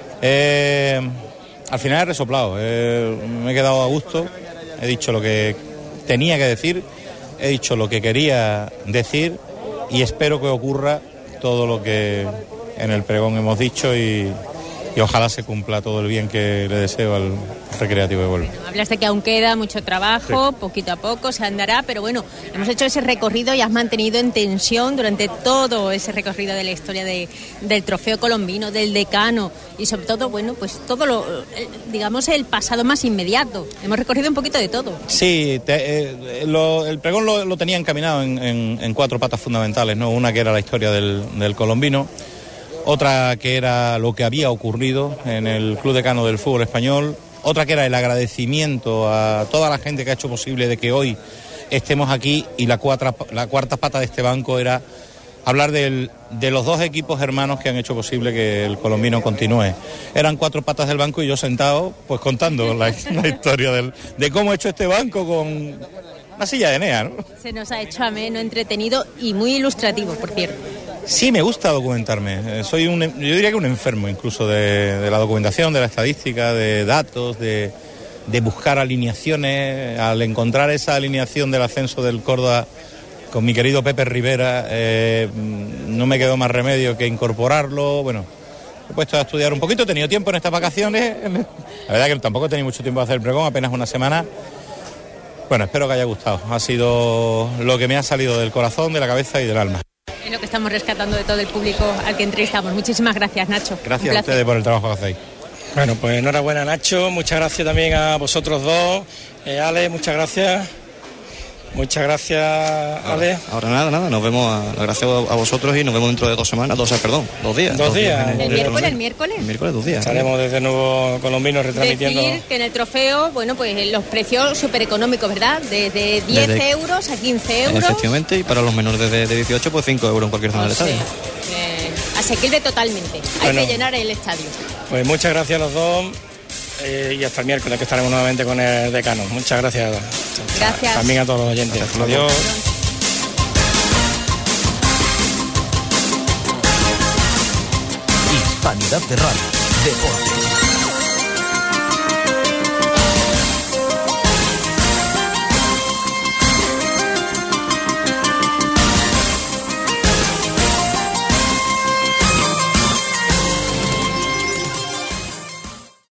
Eh, al final he resoplado, eh, me he quedado a gusto, he dicho lo que tenía que decir, he dicho lo que quería decir y espero que ocurra todo lo que en el pregón hemos dicho y... y ojalá se cumpla todo el bien que le deseo al Recreativo de Huelva. Bueno, hablas de que aún queda mucho trabajo, sí. Poquito a poco se andará, pero bueno, hemos hecho ese recorrido y has mantenido en tensión durante todo ese recorrido de la historia de, del trofeo colombino, del decano y sobre todo, bueno, pues todo lo, digamos, el pasado más inmediato. Hemos recorrido un poquito de todo. Sí, te, eh, lo, el pregón lo, lo tenía encaminado en, en, en cuatro patas fundamentales, ¿no? Una que era la historia del, del colombino, otra que era lo que había ocurrido en el Club Decano del Fútbol Español, otra que era el agradecimiento a toda la gente que ha hecho posible de que hoy estemos aquí y la, cuarta, la cuarta pata de este banco era hablar del, de los dos equipos hermanos que han hecho posible que el colombino continúe. Eran cuatro patas del banco y yo sentado pues contando la, la historia del, de cómo he hecho este banco con una silla de Enea, ¿no? Se nos ha hecho ameno, entretenido y muy ilustrativo, por cierto. Sí, me gusta documentarme. Soy un, yo diría que un enfermo incluso de, de la documentación, de la estadística, de datos, de, de buscar alineaciones. Al encontrar esa alineación del ascenso del Córdoba con mi querido Pepe Rivera, eh, no me quedó más remedio que incorporarlo. Bueno, he puesto a estudiar un poquito, he tenido tiempo en estas vacaciones. La verdad que tampoco he tenido mucho tiempo de hacer el pregón, apenas una semana. Bueno, espero que haya gustado. Ha sido lo que me ha salido del corazón, de la cabeza y del alma. Es lo que estamos rescatando de todo el público al que entrevistamos. Muchísimas gracias, Nacho. Gracias a ustedes por el trabajo que hacéis. Bueno, pues enhorabuena, Nacho. Muchas gracias también a vosotros dos. Eh, Ale, muchas gracias. Muchas gracias, Ale. Ahora, ahora nada, nada. Nos vemos, a, gracias a vosotros y nos vemos dentro de dos semanas. Dos, perdón, dos días. Dos, dos días. días. ¿El, el miércoles? ¿El miércoles? El miércoles, dos días. Estaremos desde nuevo colombinos retransmitiendo. Decir que en el trofeo, bueno, pues los precios súper económicos, ¿verdad? Desde diez desde... euros a quince euros. Efectivamente, y para los menores de, de dieciocho, pues cinco euros en cualquier zona oh, del estadio. Sí. Eh, asequible totalmente. Hay bueno, que llenar el estadio. Pues muchas gracias a los dos. eh, y hasta el miércoles, que estaremos nuevamente con el decano. Muchas gracias. Gracias. También a todos los oyentes. Adiós. Hispanidad de Radio, deporte.